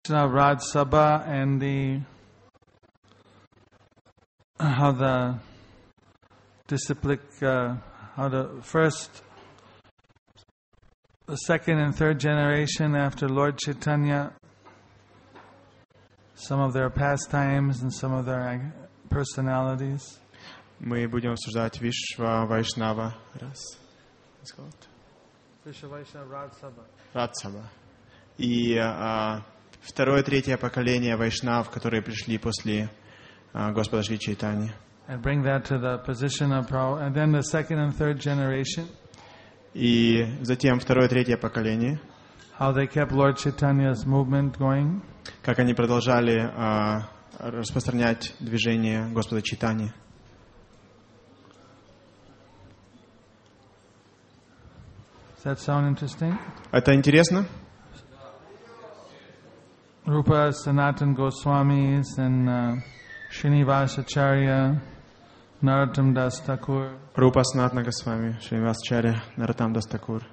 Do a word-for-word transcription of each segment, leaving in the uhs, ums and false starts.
Raj Sabha and the how the disciplic uh, how the first, the second and third generation after Lord Chaitanya, some of their pastimes and some of their personalities. Мы будем обсуждать Вишва Вайшнава. Раз. Вишва Вайшнава Рад Саба. Рад Саба. И а, второе, третье поколение вайшнав, которые пришли после а, Господа Шри Чайтани. And bring that to the position of Prabhupada. And then the second and third generation. И затем второе, третье поколение. How they kept Lord Chaitanya's movement going. Как они продолжали а, распространять движение Господа Чайтани. Does that sound interesting? Это интересно? Rupa Sanatan Goswamis and uh, Srinivasacharya, Narottam Das Thakur. Rupa Sanatana Goswami, Srinivasacharya, Narottam Das Thakur.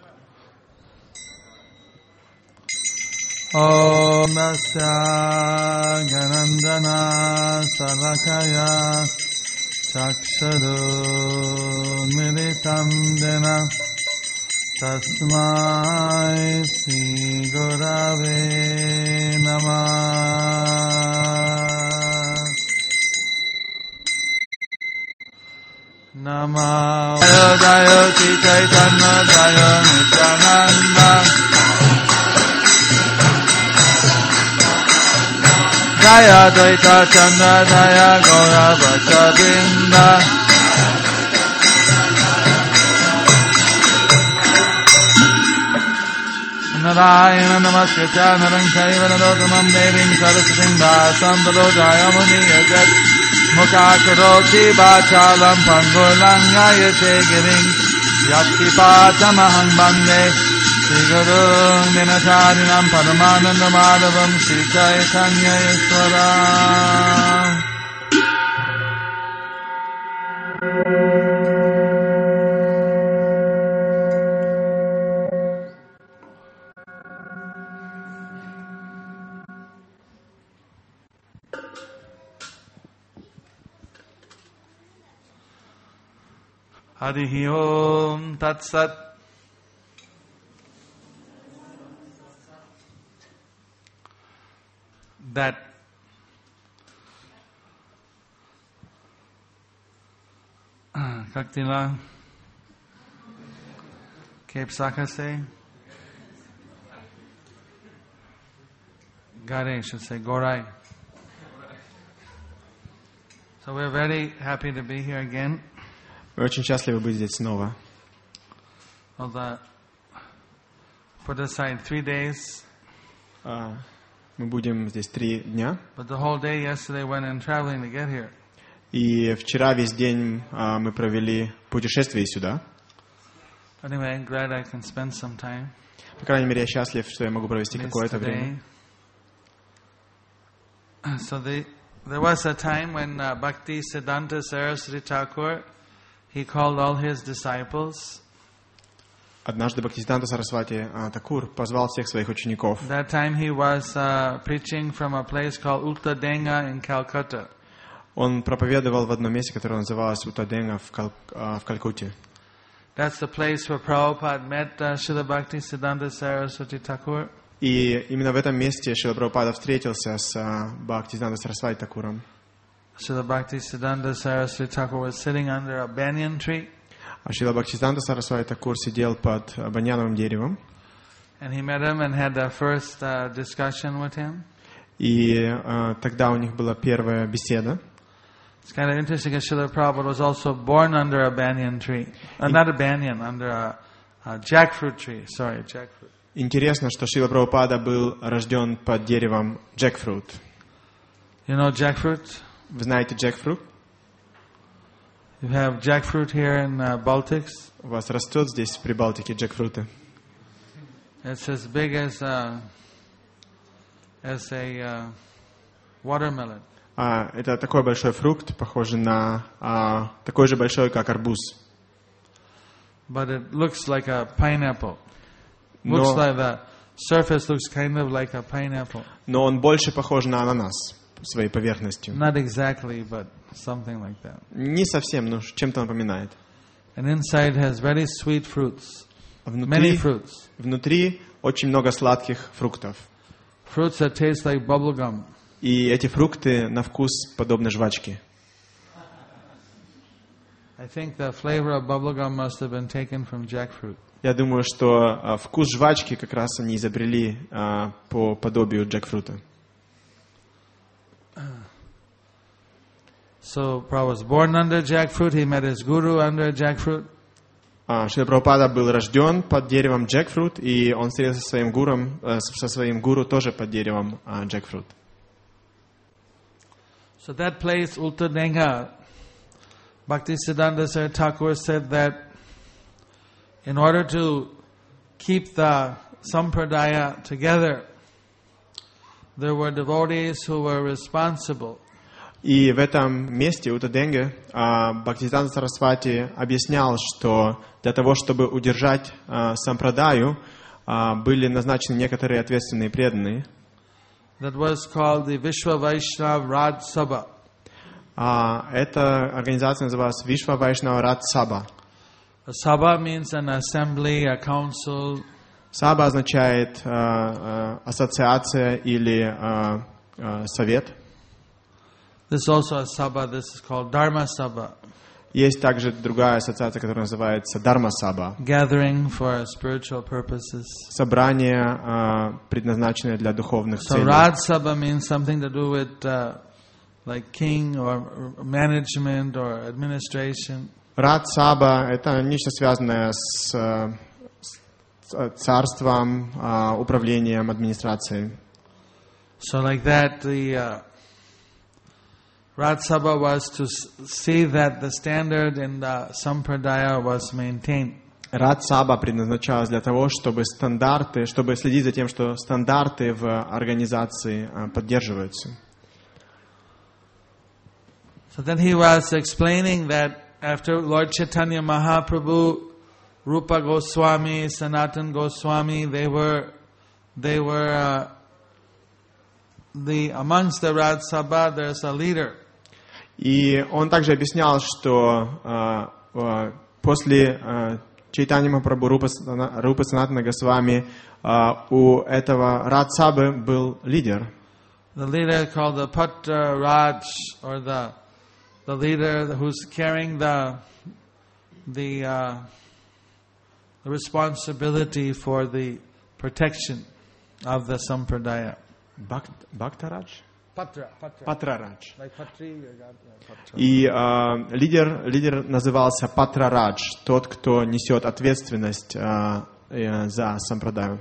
Om Nasya Ganandana Salakaya Chakshadu Militam Dena Tasmai Sri Gurave Namah Namah Jaya Sri Chaitanya Jaya Nityananda Jaya Dvaita Chandra Jaya Gaura Bhatta Vrinda Narayana Namaskritya Naram Chaiva Narotamam Devim Saraswatim Vyasam Tato Jayamuni Yajat Mukhakaroti Vachalam Pangulangayate Girim Yaktipatamaham Bande Sri Guru Dinacharinam Paramananda Madhavam Sri Chaitanya Ishvara. Harihi Om Tat Sat. That Kaktila Cape Sakase Gare should say Gorai. So we're very happy to be here again. Мы очень счастливы быть здесь снова. Well, the, put aside three days. Uh, мы будем здесь три дня. But the whole day yesterday went in traveling to get here. И вчера весь день uh, мы провели путешествие сюда. Anyway, I'm glad I can spend some time. По крайней мере, я счастлив, что я могу провести какое-то время. So the, there was a time when uh, Bhakti Siddhanta Saraswati Thakur, he called all his disciples. Однажды Бхактисиданта Сарасвати Такур позвал всех своих учеников. That time he was uh, preaching from a place called Uttadenga in Calcutta. Он проповедовал в одном месте, которое называлось Уттаденга в, Кал, в Калькутте. That's the place where Prabhupada met uh, Srila Bhakti Siddhanta Saraswati Thakur. И именно в этом месте Шрила Прабхупада встретился с Бхактисиданта Сарасвати Такуром. Srila Bhakti Siddhanta Saraswati Thakur was sitting under a banyan tree. А Шрила Бхактисиданта Сарасвати Такур сидел под баньяновым деревом. And he met him and had the first uh, discussion with him. И uh, тогда у них была первая беседа. It's kind of interesting that Srila Prabhupada was also born under a banyan tree. Uh, not a banyan, under a, a jackfruit tree. Sorry, jackfruit. Интересно, что Шрила Прабхупада был рожден под деревом джекфрут. You know jackfruit? Вы знаете джекфрут? You have jackfruit here in uh, Baltics. У вас растет здесь в Прибалтике джекфруты. It's as big as uh, as a uh, watermelon. А, это такой большой фрукт, похожий на а, такой же большой, как арбуз. But it looks like a pineapple. Looks Но, like the surface looks kind of like a pineapple. Но он больше похож на ананас своей поверхностью. Not exactly, but something like that. Не совсем, но чем-то напоминает. And inside has very sweet fruits. Many Внутри, fruits. внутри очень много сладких фруктов. Fruits that taste like bubble gum. И эти фрукты на вкус подобны жвачке. I think the flavor of bubble gum must have been taken from jackfruit. Я думаю, что а, вкус жвачки как раз они изобрели а, по подобию джекфрута. So Prabhupada was born under jackfruit. He met his guru under jackfruit. А, Шрила Прабхупада был рожден под деревом джекфрут, и он встретился со своим гуром, э, со своим гуру тоже под деревом а, джекфрут. So that place, Ultadenga, Bhaktisiddhanta Saraswati Thakur said that in order to keep the sampradaya together, there were devotees who were responsible. И в этом месте, Утаденге, а, Бхактисиданта Сарасвати объяснял, что для того, чтобы удержать а, сампрадаю, а, были назначены некоторые ответственные преданные. That was called the Vishwa Vaishnav Raj Sabha. А, эта организация называлась Вишва Вайшнава Радж Саба. A sabha means an assembly, a council. Саба означает а, а, ассоциация или а, а, совет. This is also a sabha. This is called Dharma Sabha. Есть также другая ассоциация, которая называется Дharma Саба. Gathering for spiritual purposes. Собрание, а, предназначенное для духовных So целей. Raj Sabha means something to do with uh, like king or management or administration. Радж Саба — это нечто связанное с, э, с царством, а, управлением, администрацией. So like that, the uh, Raj Sabha was to s- see that the standard in the sampradaya was maintained. Радж Саба предназначалась для того, чтобы стандарты, чтобы следить за тем, что стандарты в организации а, поддерживаются. So then he was explaining that after Lord Chaitanya Mahaprabhu, Rupa Goswami, Sanatan Goswami, they were they were uh, the amongst the Raj Sabha. There's a leader. И он также объяснял, что а, а, после а, Чайтанья Махапрабху, Рупа, Сана- Рупа Санатана Госвами, а, у этого Радж Сабы был лидер. The leader called the Patra Raj, or the the leader who's carrying the the, uh, the responsibility for the protection of the sampradaya. Бхакт, Бхактарадж? Patra, Patra. Патрарадж. Like Patri, you got, yeah, Patra. И а, лидер, лидер назывался Патрарадж, тот, кто несет ответственность а, э, за сампрадаю.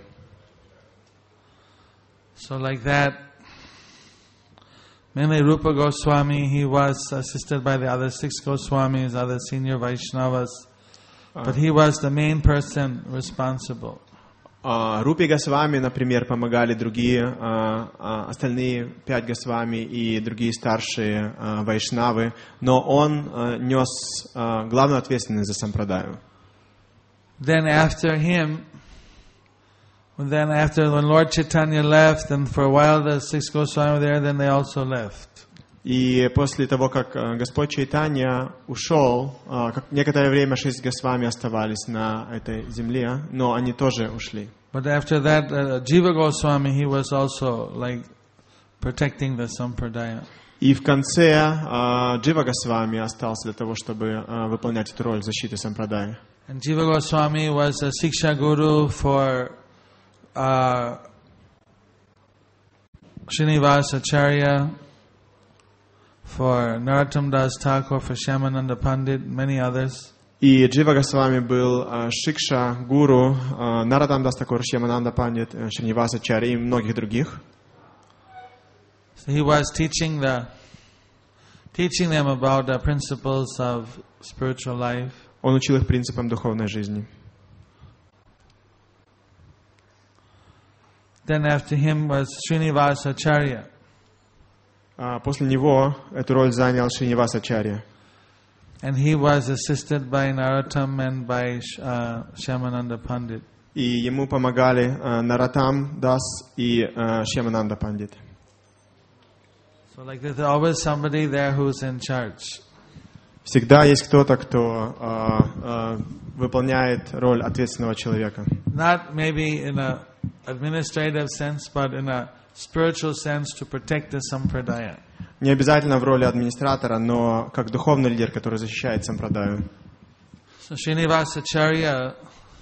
So like that, mainly Rupa Goswami, he was assisted by the other six Goswamis, other senior Vaishnavas, but he was the main person responsible. А, Рупе Госвами, например, помогали другие, а, а, остальные пять Госвами и другие старшие а, вайшнавы, но он а, нес а, главную ответственность за сампрадаю. Then after him, then after when Lord Chaitanya left, and for a while the six Goswami were there, then they also left. И после того, как а, Господь Чайтанья ушел, а, как некоторое время шесть Госвами оставались на этой земле, но они тоже ушли. But after that, uh, Jiva Goswami, he was also like protecting the sampradaya. И в конце а, Джива Госвами остался для того, чтобы а, выполнять эту роль защиты сампрадаи. And Jiva Goswami was a Siksha Guru for uh, Srinivasa Acharya, for Narottam Das Thakur, for Shyamananda Pandit, many others. И Джива Госвами был а, Шикша, Гуру, а, Наратам Дас Такур, Шьямананда Пандит, а, Шриниваса Ачарья и многих других. So he was teaching the teaching them about the principles of spiritual life. Он учил их принципам духовной жизни. Then after him was Srinivasa Acharya. А после него эту роль занял Шриниваса Ачарья. And he was assisted by Narottam and by uh, Shyamananda Pandit. И ему помогали а, Наратам Дас и а, Шьямананда Пандит. So like there's always somebody there who's in charge. Всегда есть кто-то, кто а, а, выполняет роль ответственного человека. Not maybe in a administrative sense, but in a spiritual sense to protect the sampradaya. Не обязательно в роли администратора, но как духовный лидер, который защищает сампрадаю. So Srinivasacharya,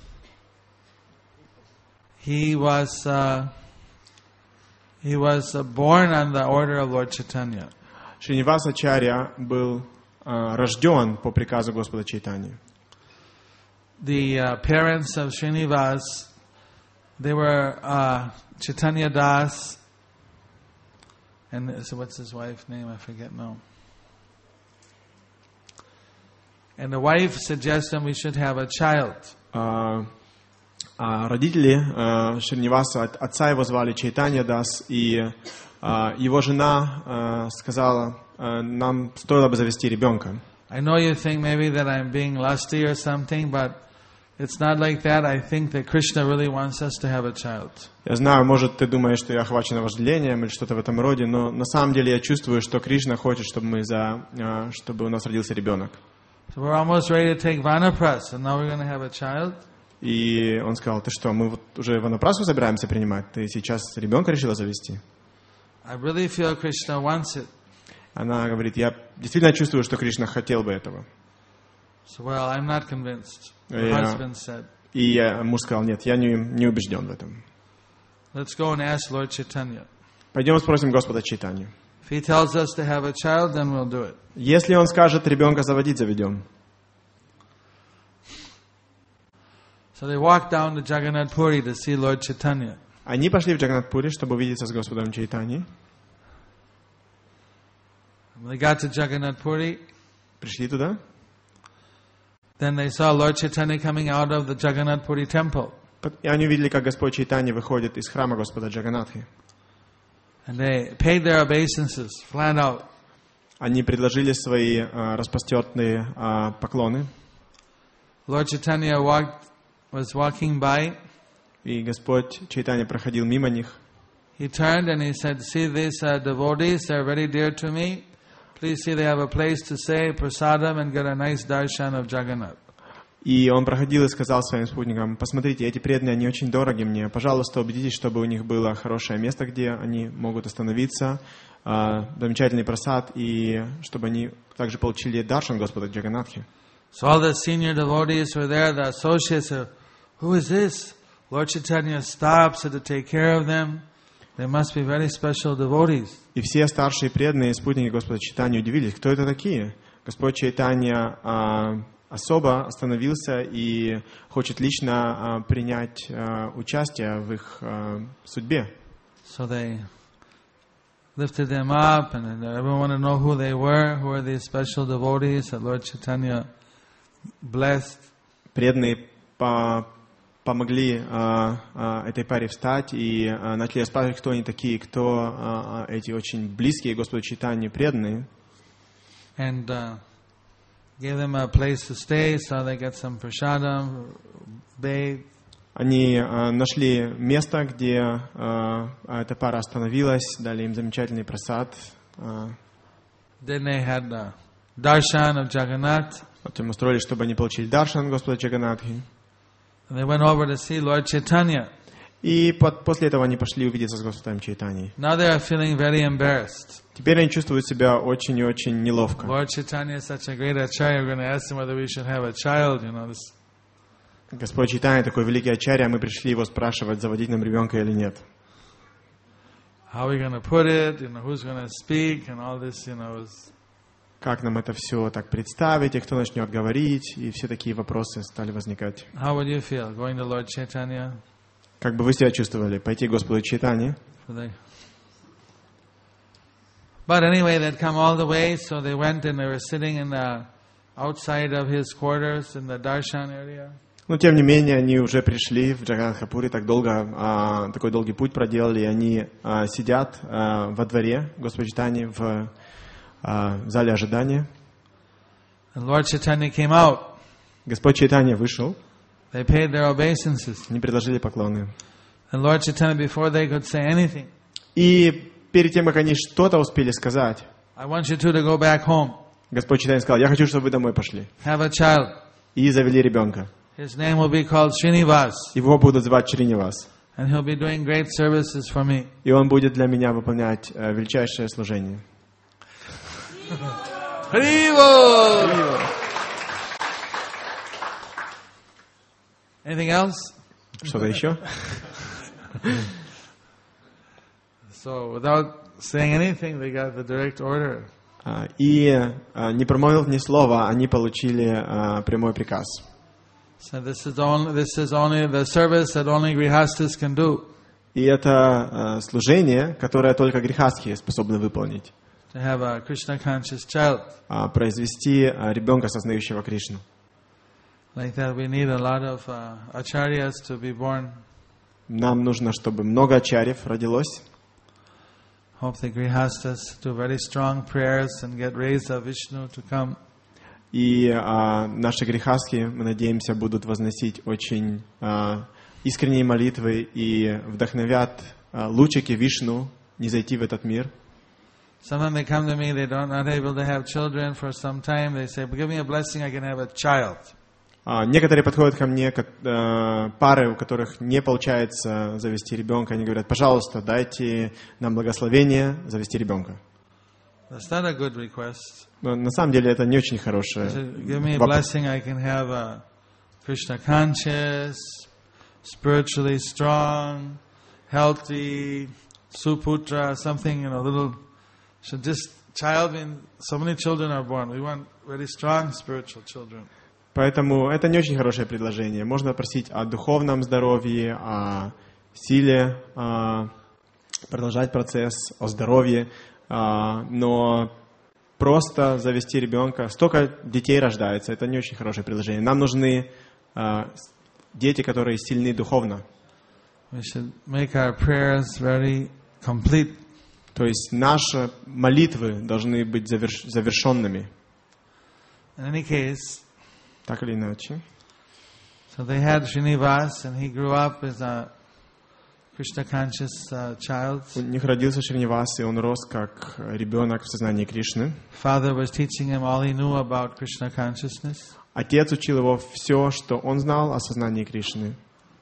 he was uh, he was uh, born on the order of Lord Chaitanya. Шринивасачарья был а, рожден по приказу Господа Чайтаньи. The uh, parents of Srinivas, they were uh, Chaitanya Das, and so what's his wife's name? I forget now. And the wife suggested we should have a child. А, а родители а, Шриниваса, от- отца его звали Чайтанья Дас, и а, его жена а, сказала, а, нам стоило бы завести ребенка. I know you think maybe that I'm being lusty or something, but it's not like that. I think that Krishna really wants us to have a child. Я знаю, может, ты думаешь, что я охвачена вожделением или что-то в этом роде, но на самом деле я чувствую, что Кришна хочет, чтобы мы за, а, чтобы у нас родился ребенок. So we're almost ready to take Vanaprastha, and now we're going to have a child. И он сказал, ты что, мы вот уже ванапрасу собираемся принимать? Ты сейчас ребенка решила завести? I really feel Krishna wants it. Она говорит, я действительно чувствую, что Кришна хотел бы этого. So, well, I'm not convinced. The Yeah. husband said, И я, муж сказал, нет, я не, не убежден в этом. let's go and ask Lord Chaitanya. Пойдем спросим Господа Чайтанью. If he tells us to have a child, then we'll do it. Если он скажет ребенка заводить, заведем. So they walked down to Jagannath Puri to see Lord Chaitanya. Они пошли в Джаганнат-Пури, чтобы увидеться с Господом Чайтаньей. When they got to Jagannath Puri, Пришли туда. then they saw Lord Chaitanya coming out of the Jagannath Puri temple. И они увидели, как Господь Чайтанья выходит из храма Господа Джаганнатхи. And they paid their obeisances flat out. Они предложили свои а, распостертные а, поклоны. Lord Chaitanya walked, was walking by. И Господь Чайтанья проходил мимо них. He turned and he said, see these uh, devotees, they're very dear to me. Please see they have a place to say prasadam and get a nice darshan of Jagannath. И он проходил и сказал своим спутникам, посмотрите, эти преданные, они очень дороги мне. Пожалуйста, убедитесь, чтобы у них было хорошее место, где они могут остановиться, а, замечательный прасад, и чтобы они также получили даршан Господа Джаганнатхи. So all the senior devotees were there, the associates said, who is this? Lord Chaitanya stops to take care of them. They must be very special devotees. И все старшие преданные спутники Господа Чайтаньи удивились, кто это такие? Господь Чайтанья а, особо остановился и хочет лично а, принять а, участие в их а, судьбе. So they lifted them up, and everyone wanted to know who they were, who are these special devotees that Lord Chaitanya blessed. Преданные по помогли а, а, этой паре встать и а, начали спрашивать, кто они такие, кто а, а, эти очень близкие Господу Чайтанье преданные. And uh, gave them a place to stay, so they get some prasadam, bathe. Они а, нашли место, где а, эта пара остановилась, дали им замечательный прасад. А, Then they had the darshan of Jagannath. потом устроили, чтобы они получили даршан Господа Джаганнатхи. And they went over to see Lord Chaitanya. И под, после этого они пошли увидеться с Господом Чайтаньей. Now they are feeling very embarrassed. Теперь они чувствуют себя очень и очень неловко. Lord Chaitanya is such a great acharya. We're going to ask him whether we should have a child. You know, this. Господь Чайтанья такой великий ачарья, мы пришли его спрашивать, заводить нам ребенка или нет. How are we going to put it? You know, who's going to speak? And all this, you know, is. Как нам это все так представить, и кто начнет говорить, и все такие вопросы стали возникать. How would you feel going to Lord Chaitanya? Как бы вы себя чувствовали? Пойти к Господу Чайтанье? For the... But anyway, they'd come all the way, so they went and they were sitting in the outside of his quarters in the darshan area. Но тем не менее, они уже пришли в Джаганнат-Пури, так долго, а, такой долгий путь проделали, и они а, сидят а, во дворе Господа Чайтаньи в а, в зале ожидания. And Lord Chaitanya came out. Господь Чайтанья вышел. They paid their obeisances. Они предложили поклоны. And Lord Chaitanya, before they could say anything, И перед тем, как они что-то успели сказать, I want you two to go back home. Господь Чайтанья сказал: я хочу, чтобы вы домой пошли. Have a child. И завели ребенка. His name will be called Srinivas. Его будут звать Шринивас. And he'll be doing great services for me. И он будет для меня выполнять э, величайшее служение. Haribo! Anything else? Что-то еще? So without saying anything, they got the direct order. А, И а, не промолвив ни слова, они получили а, прямой приказ. So this is only this is only the service that only grihastas can do. И это а, служение, которое только грехастхи способны выполнить. To have a Krishna conscious child. А, произвести а, ребенка, сознающего Кришну. Like that, we need a lot of uh, acharyas to be born. Нам нужно, чтобы много ачарьев родилось. Hope the grihastas do very strong prayers and get rays of Vishnu to come. И а, наши грехастхи, мы надеемся, будут возносить очень а, искренние молитвы и вдохновят а, лучики Вишну не зайти в этот мир. Sometimes they come to me, they don't not able to have children for some time. They say, "Give me a blessing, I can have a child." А, некоторые подходят ко мне, как, а, пары, у которых не получается завести ребенка, они говорят: пожалуйста, дайте нам благословение завести ребенка. That's not a good request. Но на самом деле это не очень They хорошее. say, "Give me a вопрос. blessing, I can have a Krishna conscious, spiritually strong, healthy, suputra, something, you know, little." So just child, I mean, so many children are born. We want very strong spiritual children. Поэтому это не очень хорошее предложение. Можно просить о духовном здоровье, о силе а, продолжать процесс, о здоровье, а, но просто завести ребенка. Столько детей рождается, это не очень хорошее предложение. Нам нужны а, дети, которые сильны духовно. We should make our prayers very complete. То есть наши молитвы должны быть заверш- завершенными. In any case, Так или иначе. so they had Srinivas, and he grew up as a Krishna conscious uh, child. У них родился Шринивас, и он рос как ребенок в сознании Кришны. Father was teaching him all he knew about Krishna consciousness. Отец учил его все, что он знал о сознании Кришны.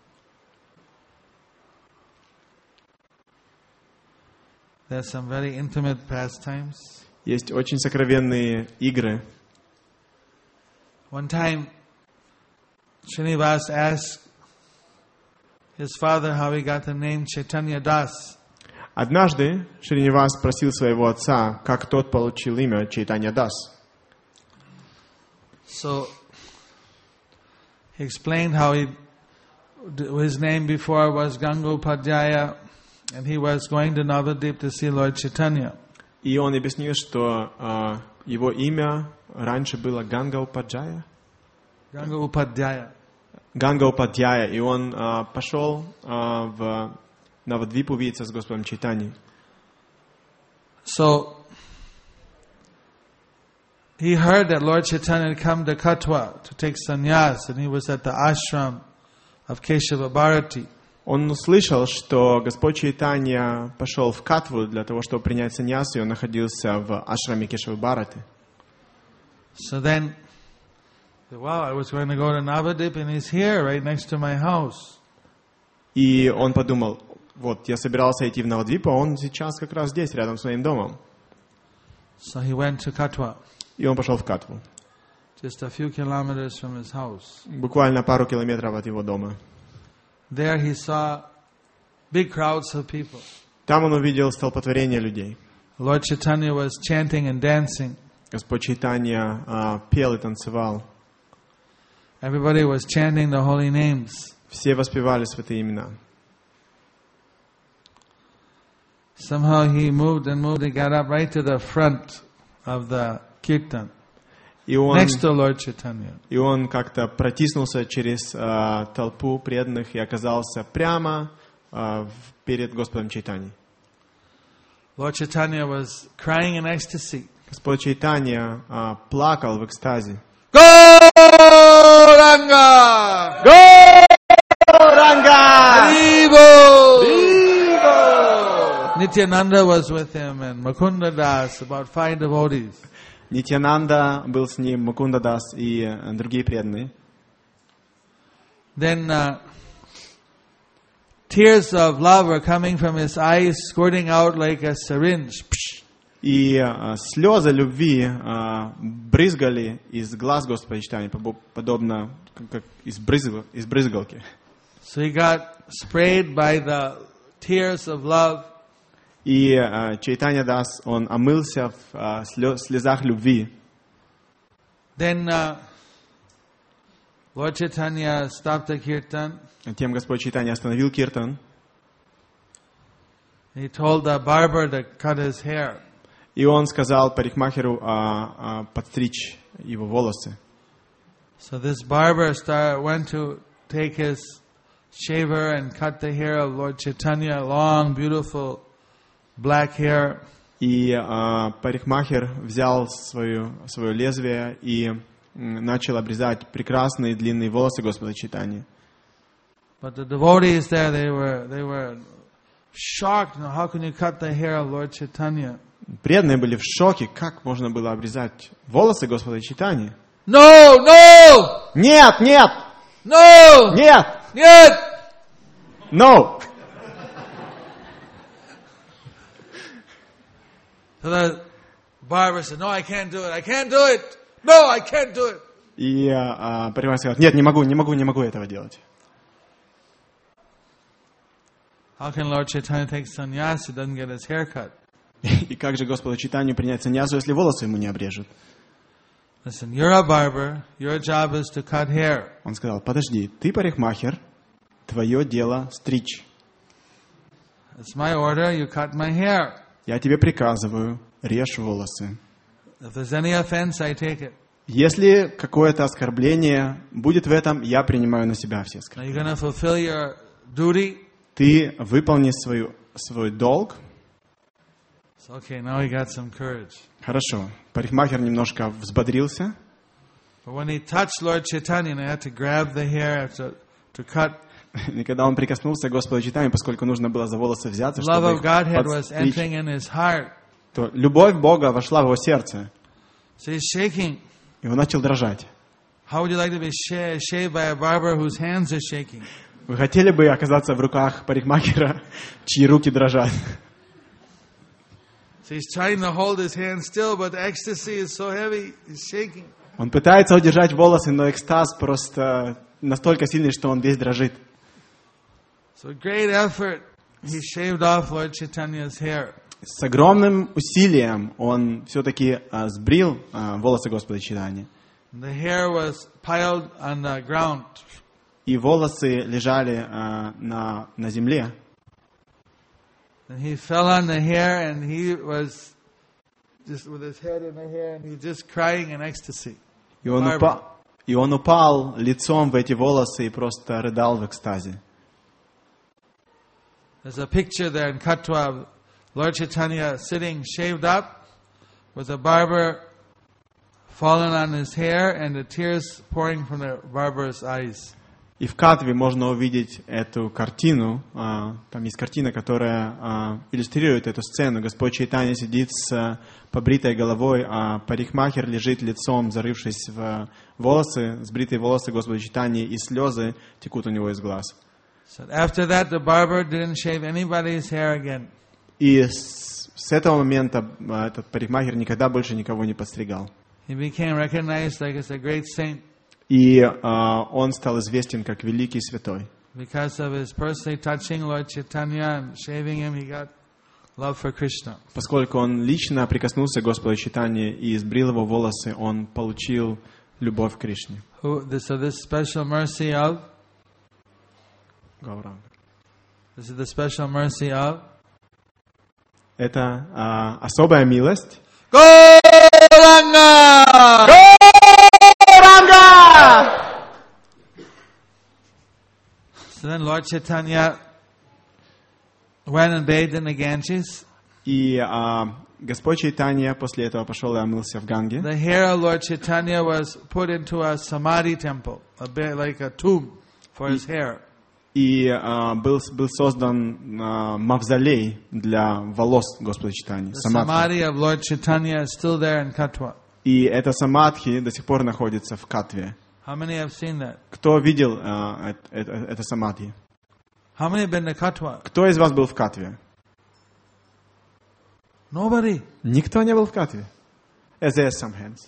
There's some very intimate pastimes. Есть очень сокровенные игры. One time, Srinivas asked his father how he got the name Chaitanya Das. Однажды Шринивас спросил своего отца, как тот получил имя Чайтанья Дас. So he explained how he his name before was Gangopadhyaya, and he was going to Navadip to see Lord Chaitanya. И он объяснил, что а, его имя раньше было Гангаупаджая. Gangopadhyaya. Гангаупадьяя. И он а, пошел а, в Навадвипу видеться с Господом Чайтаньей. So he heard that Lord Chaitanya had come to Katwa to take sannyas, and he was at the ashram of Keshava Bharati. Он услышал, что Господь Чайтанья пошел в Катву для того, чтобы принять саньясу, и он находился в ашраме Кешавы Бхарати. So then, wow, I was going to go to Navadip, and he's here, right next to my house. И он подумал: вот, я собирался идти в Навадвипу, а он сейчас как раз здесь, рядом с моим домом. So he went to Katwa, И он пошел в Катву. just a few kilometers from his house. Буквально пару километров от его дома. There he saw big crowds of people. Там он увидел столпотворение людей. Lord Chaitanya was chanting and dancing. Господь Чайтанья а, пел и танцевал. Everybody was chanting the holy names. Все воспевали святые имена. Somehow he moved and moved and got up right to the front of the kirtan, И он, next to Lord Chaitanya. и он как-то протиснулся через а, толпу преданных и оказался прямо а, в- перед Господом Чайтаньей. Lord Chaitanya was crying in ecstasy. Господь Чайтанья а, плакал в экстазе. Gauranga! Nityananda was with him and Mukunda Das, about five devotees. Нитьянанда был с ним, Мукунда Дас и э, другие преданные. Then uh, tears of love were coming from his eyes, squirting out like a syringe. И э, слезы любви э, брызгали из глаз Господа Чайтаньи, побо- подобно как, как из, брызг- из брызгалки. So he got sprayed by the tears of love. И э, Чайтанья Дас, он омылся в э, слё- слезах любви. Then uh, Lord Chaitanya stopped the kirtan. Тем Господь Чайтанья остановил киртан. He told the barber to cut his hair. И он сказал парикмахеру а, а, подстричь его волосы. So this barber star went to take his shaver and cut the hair of Lord Chaitanya, long, beautiful black hair. И а, парикмахер взял свою, свое лезвие и м, начал обрезать прекрасные длинные волосы Господа Чайтаньи. But the devotees there, they were they were shocked. You know, how can you cut the hair of Lord Chaitanya? Преданные были в шоке, как можно было обрезать волосы Господа Чайтаньи. No, no, Нет, нет, no, нет, нет. no. So the barber said, "No, I can't do it. I can't do it. No, I can't do it." И а, парикмахер сказал, нет, не могу, не могу, не могу этого делать. How can Lord Chaitanya take sannyas who doesn't get his hair cut? И как же Господу Чайтанью принять саньясу, если волосы ему не обрежут? Listen, you're a barber. Your job is to cut hair. Он сказал, подожди, ты парикмахер, твое дело стричь. It's my order. You cut my hair. Я тебе приказываю, режь волосы. If there's any offense, I take it. Если какое-то оскорбление будет в этом, я принимаю на себя все Now оскорбления. you're going to fulfill your duty. Ты выполни свою, свой долг. So, okay, now he got some courage. Хорошо. Парикмахер немножко взбодрился. But when he touched Lord Chaitanya, and I had to grab the hair to, to cut, И когда он прикоснулся к Господу Чайтанью, поскольку нужно было за волосы взяться, the love чтобы of их Godhead was подстричь, entering in his heart. то любовь Бога вошла в его сердце, So he's shaking. и он начал дрожать. How would you like to be sha- shaved by a barber whose hands are shaking? Вы хотели бы оказаться в руках парикмахера, чьи руки дрожат? So he's trying to hold his hand still, but the ecstasy is so heavy, he's shaking. Он пытается удержать волосы, но экстаз просто настолько сильный, что он весь дрожит. So with great effort, he shaved off Lord Chaitanya's hair. С огромным усилием он все-таки а, сбрил а, волосы Господа Чайтаньи. The hair was piled on the ground. И волосы лежали а, на, на земле. And he fell on the hair, and he was just with his head in the hair, and he just crying in ecstasy. И он, упа- и он упал лицом в эти волосы и просто рыдал в экстазе. There's a picture there in Katwa of Lord Chaitanya sitting shaved up with a barber fallen on his hair and the tears pouring from the barber's eyes. И в Катве можно увидеть эту картину. а, Там есть картина, которая а, иллюстрирует эту сцену. Господь Чайтанья сидит с а, побритой головой, а парикмахер лежит лицом, зарывшись в волосы, сбритые волосы Господа Чайтаньи, и слезы текут у него из глаз. So after that, the barber didn't shave anybody's hair again. И с, с этого момента а, этот парикмахер никогда больше никого не подстригал. He became recognized like as a great saint И а, он стал известен как великий святой. because of his personally touching Lord Chaitanya and shaving him. He got love for Krishna. Поскольку он лично прикоснулся к Господу Чайтанье и сбрил его волосы, он получил любовь к Кришне. Who, this, so this special mercy of Гауранга. this is the special mercy of Это а, особая милость. Gauranga. Гауранга! So then Lord Chaitanya went and bathed in the Ganges. И а, Господь Чайтанья после этого пошел и омылся в Ганге. The hair of Lord Chaitanya was put into a samadhi temple, a bit like a tomb for his hair. И а, был, был создан а, мавзолей для волос Господа Чайтаньи. The samadhi of Lord Chaitanya is still there in Katwa. И эта самадхи до сих пор находится в Катве. How many have seen that? Кто видел а, это, это, это самадхи? How many have been to Katwa? Кто из вас был в Катве? Nobody. Никто не был в Катве. Yes, there's some hands.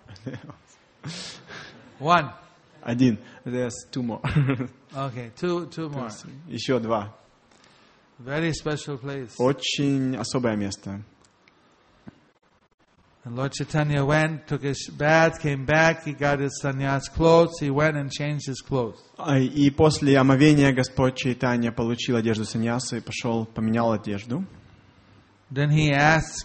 One. Один. There's two more. Okay, two, two more. Еще два. Very special place. Очень особое место. And Lord Chaitanya went, took his bath, came back, he got his sannyas clothes, he went and changed his clothes. И после омовения Господь Чайтанья получил одежду саньяса и пошел, поменял одежду. Then he asked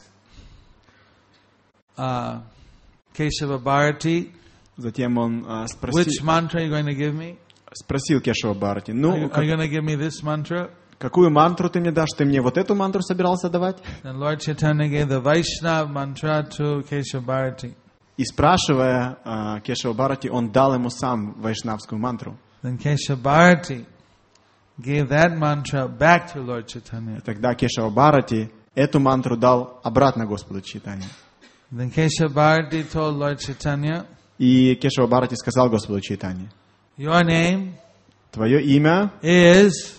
uh, Keshava Bharati, Затем он uh, спросил, which mantra are you going to give me? спросил Кешава Бхарати, Are ну, you, как, are you going to give me this mantra? какую мантру ты мне дашь? Ты мне вот эту мантру собирался давать? Then Lord Chaitanya gave the Vaishnava mantra to Keshava Bharati. И спрашивая uh, Кешава Бхарати, он дал ему сам вайшнавскую мантру. Then Keshava Bharati gave that mantra back to Lord Chaitanya. И тогда Кешава Бхарати эту мантру дал обратно Господу Чайтанье. Then Keshava Bharati told Lord Chaitanya, И Кешава Бхарати сказал Господу Чайтанье, your name твое имя is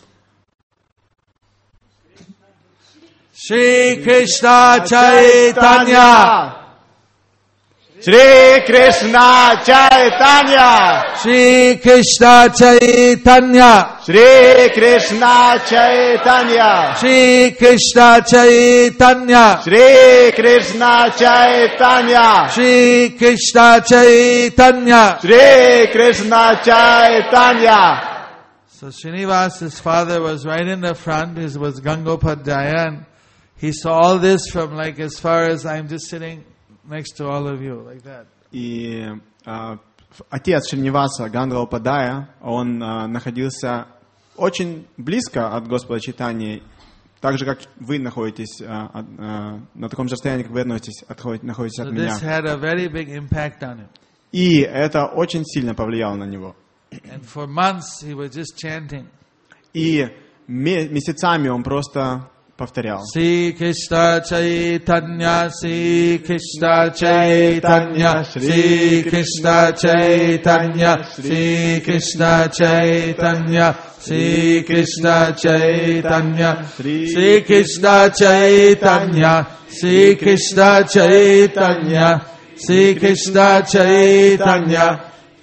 Shri Krishna Chaitanya. Шри Кришна Чайтанья! Shri Krishna Chaitanya. Шри Кришна Чайтанья! Shri Krishna Chaitanya. Шри Кришна Чайтанья! Shri Krishna Chaitanya. Шри Кришна Чайтанья! So Srinivasa's father was right in the front. His was Gangopadhyaya, and he saw all this from like as far as I'm just sitting next to all of you, like that. И а, отец Шриниваса, Гангалпадая, он а, находился очень близко от Господа Чайтаньи, так же, как вы находитесь, а, а, на таком же расстоянии, как вы относитесь, отходите, находитесь So от this меня. had a very big impact on him. И это очень сильно повлияло на него. And for months he was just chanting. И ме- месяцами он просто повторял. Sri Krishna Chaitanya, Sri Krishna Chaitanya, Sri Krishna Chaitanya, Sri Krishna Chaitanya, Sri Krishna Chaitanya, Sri Krishna Chaitanya, Sri Krishna Chaitanya, Sri Krishna Chaitanya.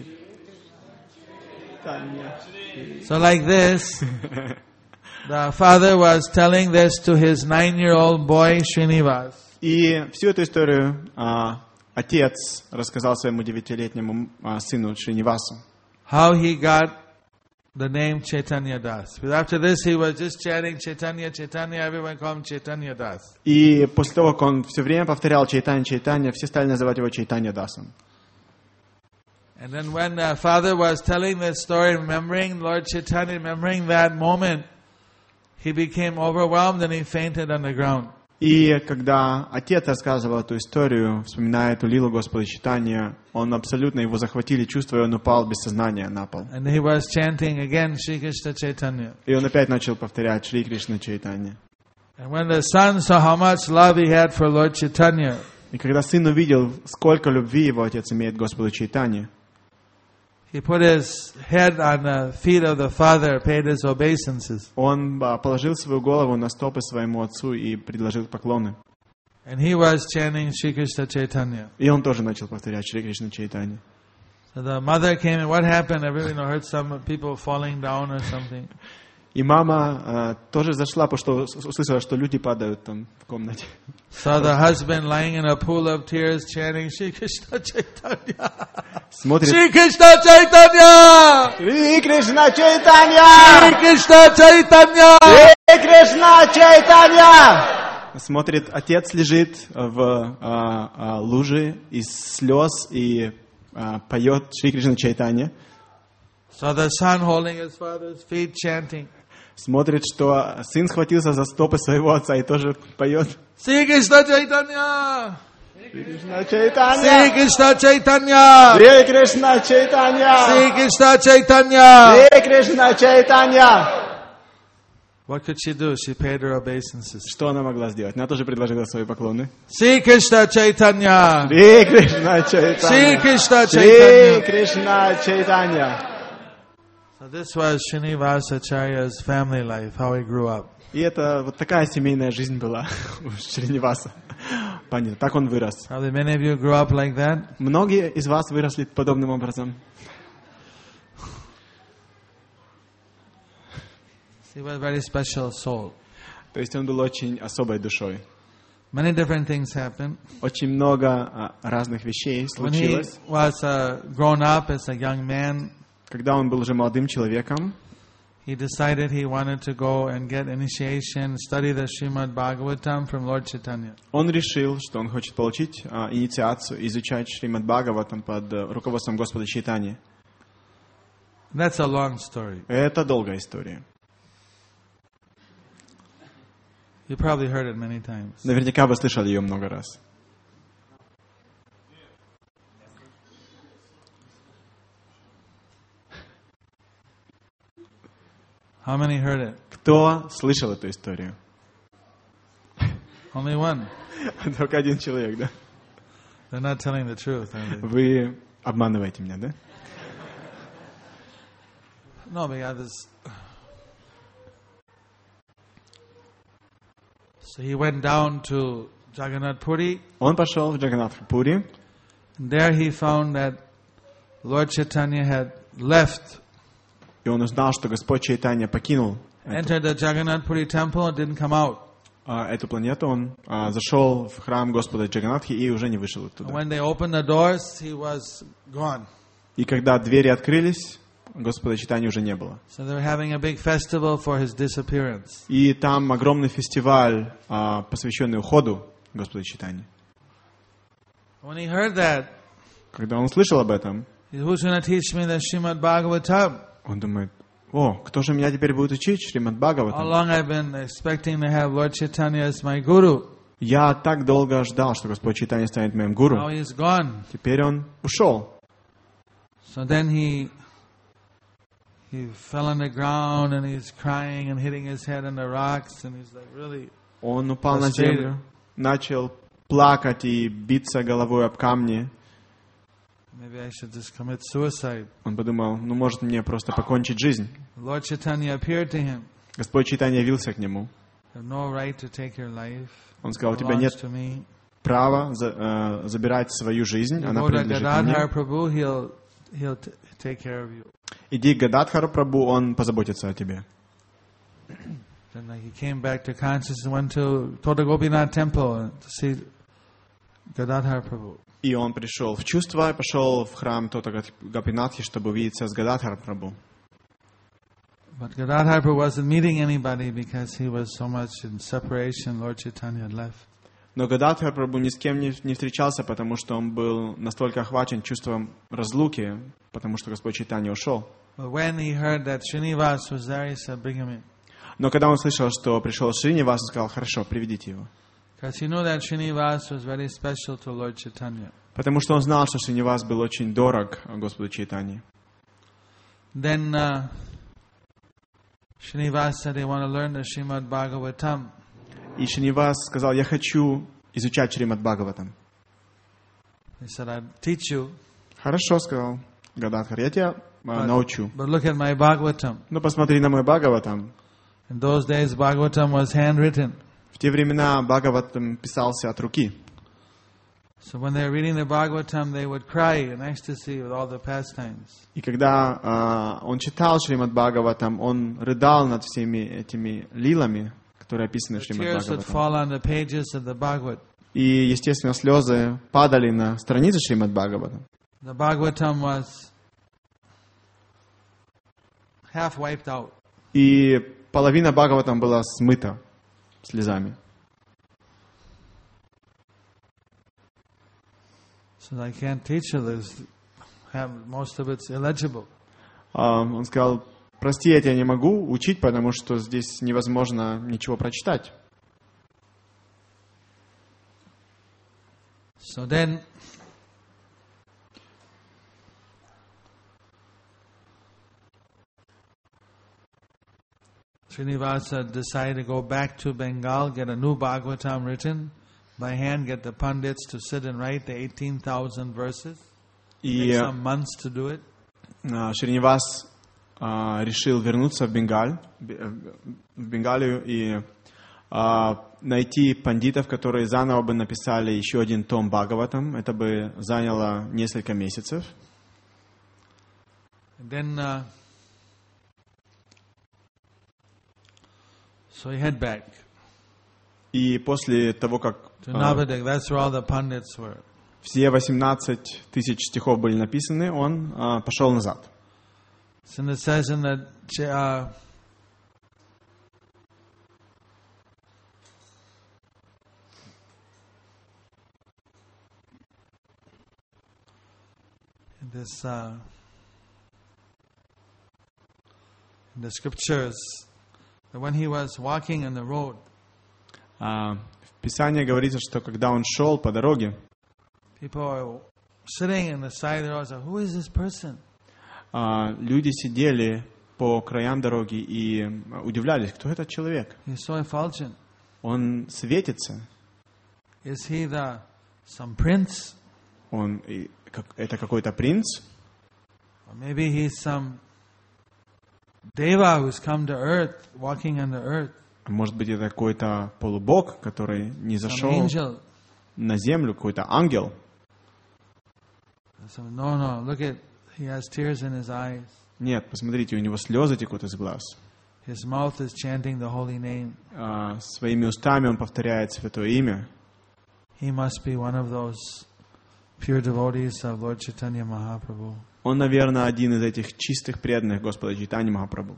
So like this, the father was telling this to his nine-year-old boy Srinivas. И всю эту историю а, отец рассказал своему девятилетнему а, сыну Шринивасу. How he got the name Chaitanya Das. Because after this he was just chanting Chaitanya, Chaitanya, everyone called him Chaitanya Das. И после того, как он все время повторял Чайтанья, Чайтанья, все стали называть его Чайтанья Дасом. And then when the father was telling this story, remembering Lord Chaitanya, remembering that moment, he became overwhelmed and he fainted on the ground. И когда отец рассказывал эту историю, вспоминая эту лилу Господа Чайтанья, он абсолютно его захватили чувства, и он упал без сознания на пол. And he was chanting again Shri Krishna Chaitanya. И он опять начал повторять Шри Кришна Чайтанья. And when the son saw how much love he had for Lord Chaitanya, И когда сын увидел, сколько любви его отец имеет к Господу Чайтанье, he put his head on the feet of the father, paid his obeisances. он а, положил свою голову на стопы своему отцу и предложил поклоны. And he was chanting Shri Krishna Chaitanya. И он тоже начал повторять Шри Кришна Чайтанья. So the mother came and what happened? Everyone you know, heard some people falling down or something. И мама а, тоже зашла, потому что услышала, что люди падают там в комнате. Saw the husband lying in a pool of tears chanting Shri Krishna Chaitanya. Смотрит, Shri Krishna Chaitanya! Шри Кришна Чайтанья! Shri Krishna Chaitanya! Шри Кришна Чайтанья! Смотрит, отец лежит в а, а, луже из слез и а, поет Шри Кришна Чайтанья. Saw the son holding his father's feet chanting. Смотрит, что сын схватился за стопы своего отца и тоже поет. Shri Krishna Chaitanya! Shri Krishna Chaitanya. Sri Krishna Chaitanya. Shri Krishna Chaitanya. Sri Krishna Chaitanya. Shri Krishna Chaitanya. What could she do? She paid her obeisances. Что она могла сделать? Она тоже предложила свои поклоны. Sri Krishna Chaitanya. Shri Krishna Chaitanya. Shri Krishna Shri Chaitanya. Krishna Chaitanya. So this was Srinivasa Acharya's family life, how he grew up. И это вот такая семейная жизнь была у Шриниваса. Понятно, так он вырос. Probably many of you grew up like that. Многие из вас выросли подобным образом. He was a very special soul. То есть он был очень особой душой. Many different things happened. Очень много а, разных вещей When he случилось. was uh, grown up as a young man, Когда он был уже молодым человеком, he decided he wanted to go and get initiation, study the Srimad Bhagavatam from Lord Chaitanya. он решил, что он хочет получить а, инициацию, изучать Шримад Бхагаватам под а, руководством Господа Чайтаньи. That's a long story. Это долгая история. You probably heard it many times. Наверняка вы слышали ее много раз. How many heard it? Кто слышал эту историю? Only one. Только один человек, да? They're not telling the truth, are they? Вы обманываете меня, да? No, because this. So he went down to Jagannath Puri. Он пошел в Джаганнатх-Пури. There he found that Lord Chaitanya had left, И он узнал, что Господь Чайтанья покинул эту, entered the Jagannath Puri temple and didn't come out. а, эту планету. Он а, зашел в храм Господа Джаганнатхи и уже не вышел оттуда. When they opened the doors, he was gone. И когда двери открылись, Господа Чайтаньи уже не было. So they were having a big festival for his disappearance. И там огромный фестиваль, а, посвященный уходу Господа Чайтаньи. When he heard that, Когда он услышал об этом, he said, who's going to teach me the Srimad Bhagavatam? он думает: о, кто же меня теперь будет учить Шримад How Бхагаватам? long I've been expecting to have Lord Chaitanya as my guru. Я так долго ждал, что Господь Чайтанья станет моим Now гуру. he's gone. Теперь он ушел. So then he he fell on the ground and he's crying and hitting his head on the rocks and he's like really Он упал на Frustrated. землю, начал плакать и биться головой об камни. maybe I should just commit suicide. Он подумал: ну, может, мне просто покончить жизнь. Lord Chaitanya appeared to him. Господь Чайтанья явился к нему. You have no right to take your life. Он сказал: у It тебя belongs нет to me. права за- э, забирать свою жизнь, You она go to принадлежит Gadadhar мне. Prabhu, he'll he'll t- take care of you. Иди к Гададхару Прабху, он позаботится о тебе. Then like, he came back to consciousness and went to Tota Gopinath temple to see Gadadhar Prabhu. И он пришел в чувство и пошел в храм Тота Гопинатхи, чтобы увидеться с Гададхаром Прабху. But Gadadhar Prabhu wasn't meeting anybody because he was so much in separation. Lord Chaitanya had left. Но Гададхар Прабху ни с кем не, не встречался, потому что он был настолько охвачен чувством разлуки, потому что Господь Чайтанья ушел. But when he heard that Srinivas was there, he said, bring him in. Но когда он слышал, что пришел Шринивас, он сказал: хорошо, приведите его. Because he knew that Srinivas was very special to Lord Chaitanya. Потому что он знал, что Шринивас был очень дорог Господу Чайтанье. Then uh, Srinivas said, they want to learn the Srimad Bhagavatam. И Шринивас сказал: я хочу изучать Шримад Бхагаватам. He said, I'll teach you, Хорошо, сказал Гададхар, я тебя а, научу. but look at my Bhagavatam. Ну, посмотри на мой Бхагаватам. In those days, Bhagavatam was handwritten. В те времена Бхагаватам писался от руки. So when they were reading the Bhagavatam, they would cry in ecstasy with all the pastimes. И когда а, он читал Шримад Бхагаватам, он рыдал над всеми этими лилами, которые описаны в The Шримад tears would Бхагаватам. fall on the pages of the Bhagavad. И, естественно, слезы падали на страницы Шримад Бхагаватам. The Bhagavatam was half wiped out. И половина Бхагаватам была смыта слезами. So I can't teach you this. Have, most of it's illegible. А, он сказал: прости, я тебя не могу учить, потому что здесь невозможно ничего прочитать. So then, Srinivasa decided to go back to Bengal, get a new Bhagavatam written by hand, get the Pandits to sit and write the eighteen thousand verses. И Take some months to do it. а, Шринивас а, решил вернуться в Бенгаль, в Бенгалию и а, найти пандитов, которые заново бы написали еще один том Бхагаватам. Это бы заняло несколько месяцев. And then, uh, so he head back И после того, как to а, Navadvip. That's where all the Pandits were. все восемнадцать тысяч стихов были написаны, он а, пошел назад. So it says in the uh, in this uh, in the scriptures that when he was walking in the road, А, в Писании говорится, что когда он шел по дороге, people are sitting in the side of the road. So, who is this person? а, люди сидели по краям дороги и удивлялись, кто этот человек. He's so effulgent. Он светится, Is he the some prince? он и как- это какой-то принц, Or maybe he's some deva who's come to earth, walking on the earth. а может быть это какой-то полубог, который не Some зашел angel. на землю, какой-то ангел. So, no, no, look at, he has tears in his eyes. Нет, посмотрите, у него слезы текут из глаз. His mouth is chanting the holy name. А, своими устами он повторяет святое имя. He must be one of those pure devotees of Lord Chaitanya Mahaprabhu. Он, наверное, один из этих чистых преданных Господа Чайтаньи Махапрабху.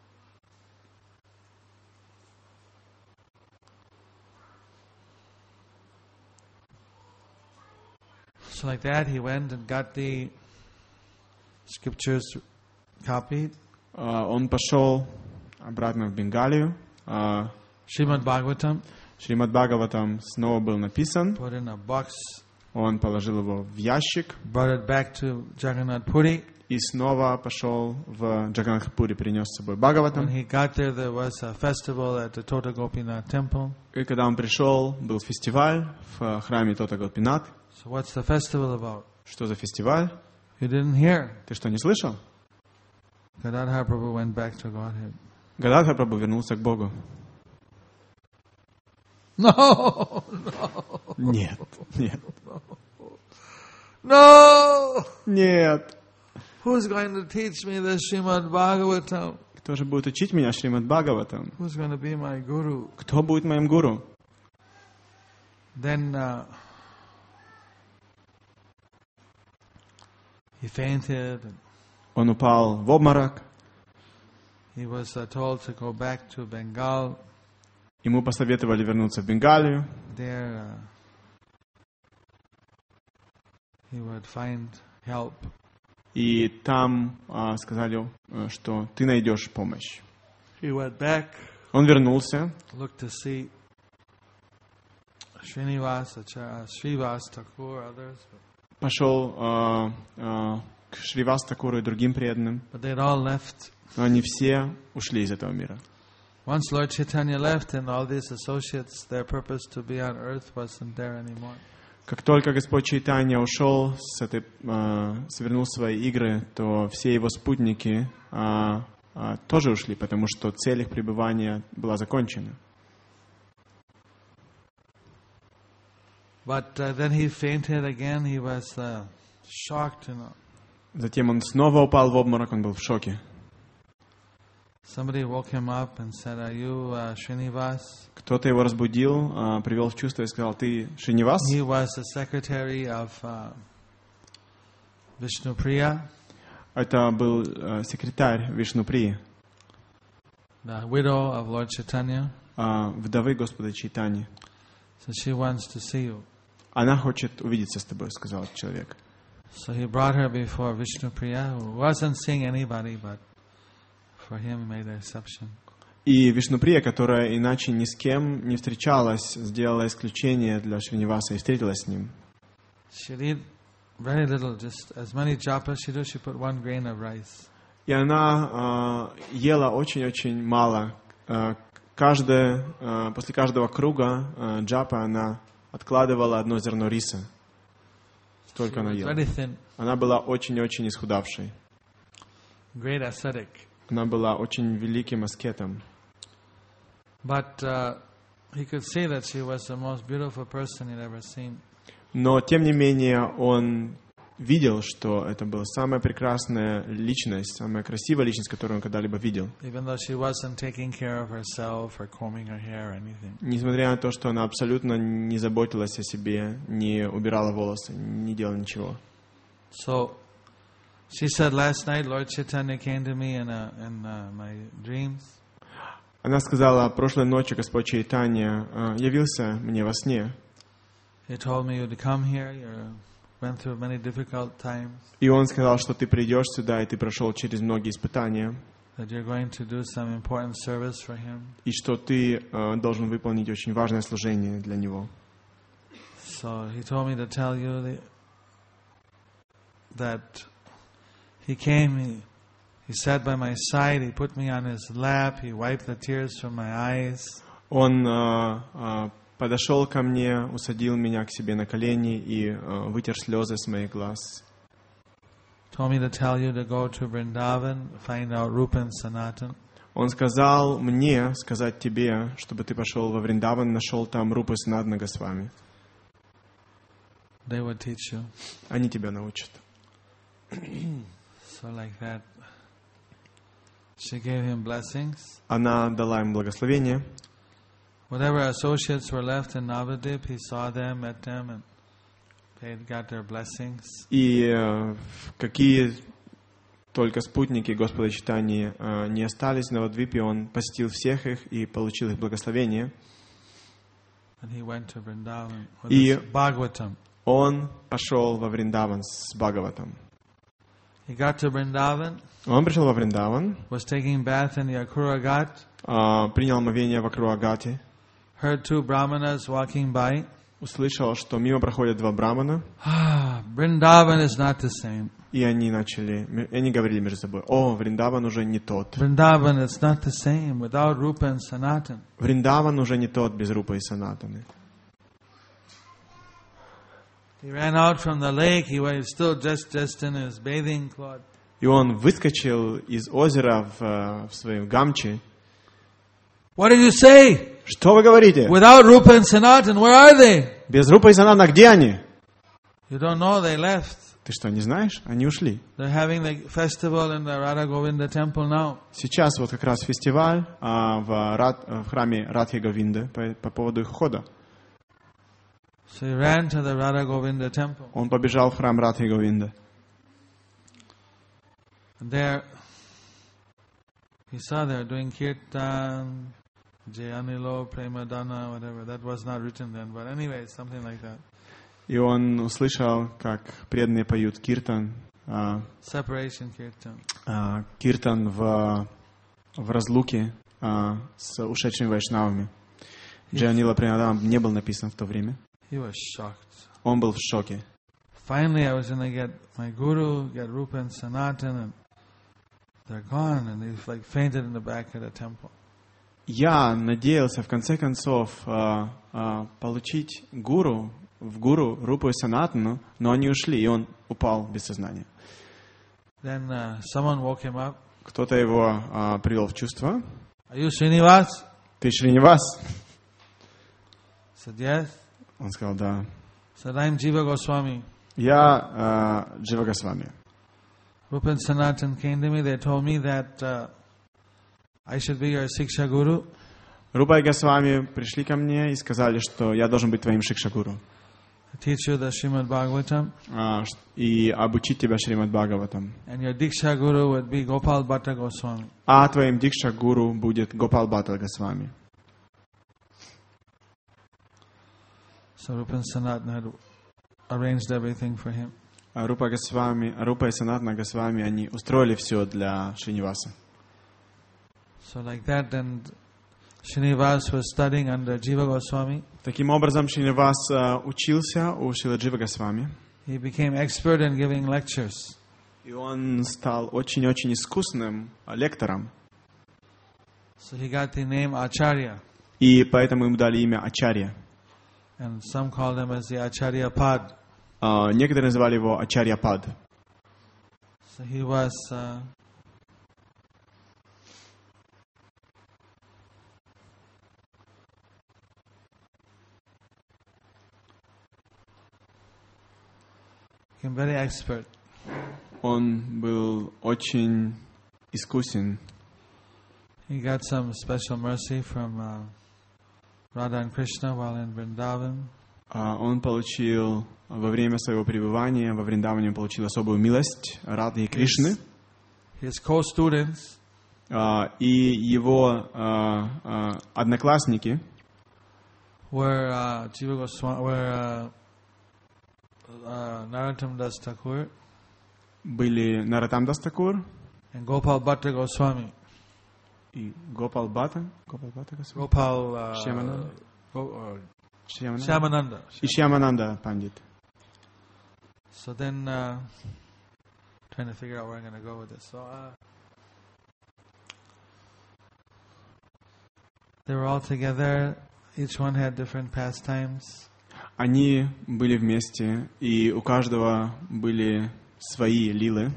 So like that, he went and got the scriptures copied. А, он пошел обратно в Бенгалию. А, Srimad Bhagavatam, Шримад Бхагаватам снова был написан. put in a box, Он положил его в ящик brought it back to Jagannath Puri. и снова пошел в Джаганнатхпури, принес с собой When Бхагаватам. he got there, there was a festival at the Tota Gopinath temple. И когда он пришел, был фестиваль в храме Тота Гопинат. So what's the festival about? Что за фестиваль? You didn't hear. Ты что, не слышал? Gadadhar Prabhu went back to Godhead. Гададха Прабху вернулся к Богу. No, no, Нет, нет, no! нет. Who's going to teach me the Srimad Bhagavatam? Кто же будет учить меня Шримад Бхагаватам? Who's going to be my guru? Кто будет моим гуру? Then uh, he fainted. And Он упал в обморок. he was uh, told to go back to Bengal. Ему посоветовали вернуться в Бенгалию. There uh, he would find help. И там а, сказали, а, что ты найдешь помощь. He went back, Он вернулся, looked to see Srinivas, Acharya, Srivas Thakur, others. пошел а, а, к Шривастакуру и другим преданным. But they'd all left. Но они все ушли из этого мира. Once Lord Chaitanya left and all these associates, their purpose to be on earth wasn't there anymore. Как только Господь Чайтанья ушел, с этой, а, свернул свои игры, то все его спутники а, а, тоже ушли, потому что цель их пребывания была закончена. But uh, then he fainted again. He was uh, shocked, you know. Затем он снова упал в обморок, он был в шоке. Somebody woke him up and said, "Are you uh, Srinivas?" Кто-то его разбудил, а, привел в чувство и сказал, ты Шринивас? He was the secretary of uh, Vishnupriya, Это был а, секретарь Вишнуприи, the widow of Lord Chaitanya. а, вдовы Господа Чайтаньи. So she wants to see you. Она хочет увидеться с тобой, сказал этот человек. So he brought her before Vishnupriya, who wasn't seeing anybody, but for him he made an exception. И Вишнуприя, которая иначе ни с кем не встречалась, сделала исключение для Шриниваса и встретилась с ним. she'd eat very little, just as many japas she do, she put one grain of rice. И она э, ела очень-очень мало. Э, каждое, э, после каждого круга э, джапа она откладывала одно зерно риса. Столько она ела. Very thin, Она была очень-очень исхудавшей. great ascetic. Она была очень великим аскетом. But uh, he could see that she was the most beautiful person he'd ever seen. Но, тем не менее, он видел, что это была самая прекрасная личность, самая красивая личность, которую он когда-либо видел. Even though she wasn't taking care of herself or combing her hair or anything. Несмотря на то, что она абсолютно не заботилась о себе, не убирала волосы, не делала ничего. So, she said last night Lord Chaitanya came to me in, a, in uh, my dreams. Она сказала, прошлой ночью Господь Чайтанья э, явился мне во сне. He told me you to come here. You went through many difficult times. И он сказал, что ты придешь сюда, и ты прошел через многие испытания, That you're going to do some important service for him. и что ты э, должен выполнить очень важное служение для него. So he told me to tell you the, that he came, he, he sat by my side, he put me on his lap, he wiped the tears from my eyes. Он э, э, подошел ко мне, усадил меня к себе на колени и э, вытер слезы с моих глаз. Told me to tell you to go to Vrindavan, find out Rupa and Sanatan. Он сказал мне сказать тебе, чтобы ты пошел во Вриндаван, нашел там Рупу и Санатана Госвами. They would teach you. Они тебя научат. So like that, she gave him blessings. Она дала им благословение. Whatever associates were left in Navadip, he saw them, met them, and they got their blessings. И э, какие только спутники Господа Чайтаньи э, не остались на Навадвипе, он посетил всех их и получил их благословение. And he went to Vrindavan with И his Bhagavatam. он пошел во Вриндаван с Бхагаватом. He got to Vrindavan, Он пришел во Вриндаван, was taking bath in the Akrura Ghat, э, принял омовение в Акруагате, heard two brahmanas walking by. услышал, что мимо проходят два брамана, Ah, Vrindavan is not the same. и они начали, и они говорили между собой: «О, Вриндаван уже не тот. Vrindavan is not the same without Rupa and Sanatan. Вриндаван уже не тот без Рупы и Санатаны». He ran out from the lake. He was still just dressed in his bathing cloth. И он выскочил из озера в, в своем гамче. What did you say? Что вы говорите? Without Rupa and Sanatan, where are they? Без Рупы и Санатана, где они? You don't know, they left. Ты что, не знаешь? Они ушли. They're having the festival in the Radha Govinda temple now. Сейчас вот как раз фестиваль а, в, Рад, в храме Радхи Говинды по, по поводу их хода. So he ran to the Radha Govinda temple. Он побежал в храм Радхи Говинды. And there, he saw they were doing kirtan, Jayanilo, Premadana, whatever. That was not written then, but anyway, something like that. И он услышал, как преданные поют киртан, а, Separation kirtan. а, киртан в, в разлуке а, с ушедшими вайшнавами. Джанила Принадам не был написан в то время. He was shocked. Он был в шоке. Finally, I was going to get my guru, get Rupa and Sanatan, and they're gone, and he's like fainted in the back of the temple. Я надеялся в конце концов а, а, получить гуру, в гуру Рупу и Санатану, но они ушли, и он упал без сознания. Then uh, someone woke him up. Кто-то его а, привел в чувство. Are you Srinivas? Ты Шринивас? Said yes. Он сказал, да. Said I'm Jiva Goswami. Я а, Джива Госвами. Rupa and Sanatan came to me. They told me that uh, I should be your Siksha Guru. Рупа и Госвами пришли ко мне и сказали, что я должен быть твоим шикша-гуру. Teach you the Srimad Bhagavatam. А, ш- и обучить тебя Шримад Бхагаватам. And your Diksha Guru would be Gopal Bhatta Goswami. А твоим дикша-гуру будет Гопал Бхатта Госвами. So Rupa and Sanatan had arranged everything for him. А Рупа Госвами, Рупа и Санатана Госвами, они устроили все для Шриниваса. So like that, then Srinivas was studying under Jiva Goswami. Таким образом, Шринивас uh, учился у Шрилы Дживы Госвами. He became expert in giving lectures. И он стал очень-очень искусным лектором. So he got the name Acharya. И поэтому ему дали имя Ачарья. And some called him as the Acharya Pad. Uh, некоторые называли его Ачарья Пад. So he was uh, became very expert. Он был очень искусен. He got some special mercy from uh, Radha and Krishna while in Vrindavan. Uh, он получил во время своего пребывания во Вриндаване, он получил особую милость Рады и Кришны. His co-students Uh, и его uh, uh, одноклассники were uh, Jiva Goswami, were uh, uh, Narottam Das Thakur были Нароттам Дас Такур and Gopal Bhatta Goswami. и Гопал Бхатта, Гопал Бхатта Госвами, Gopal uh, Shyamananda. Go, uh, Shyamananda. Shyamananda. и Шьямананда Пандит. So then, uh, trying to figure out where I'm going to go with this. So uh, they were all together. Each one had different pastimes. Они были вместе, и у каждого были свои лилы.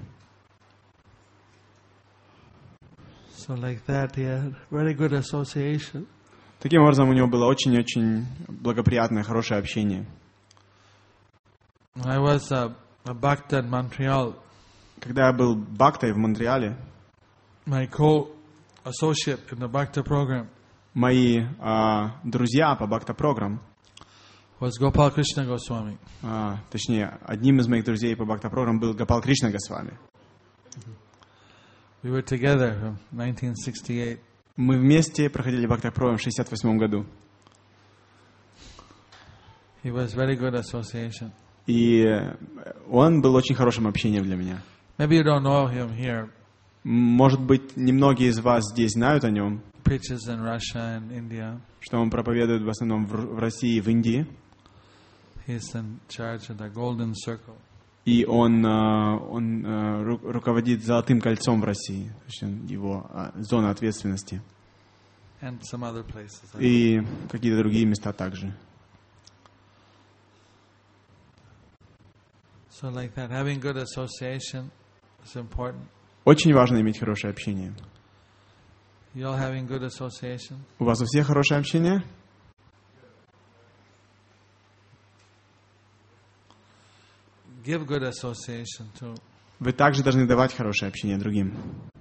So like that, he had very good association. Таким образом, у него было очень-очень благоприятное, хорошее общение. I was a, a Bhakta in Montreal. Когда я был бхактой в Монреале, My co-associate in the Bhakta program мои а, друзья по бхакта-программ, was Gopal Krishna Goswami. а, точнее, одним из моих друзей по бхакта-программ был Гопал Кришна Госвами. We were together from nineteen sixty-eight. Мы вместе проходили бхакта-программ в шестьдесят восьмом году. He was very good association. И он был очень хорошим общением для меня. Maybe you don't know him here. Может быть, немногие из вас здесь знают о нем, Preaches in Russia and India. что он проповедует в основном в, в России и в Индии. He's in charge of the Golden Circle. И он, а, он а, ру, руководит Золотым кольцом в России. То есть он- его а, зона ответственности. And some other places. И какие-то другие места также. So like that, having good association is important. Очень важно иметь хорошее общение. You all having good association? У вас у всех хорошее общение? Give good association too. Вы также должны давать хорошее общение другим.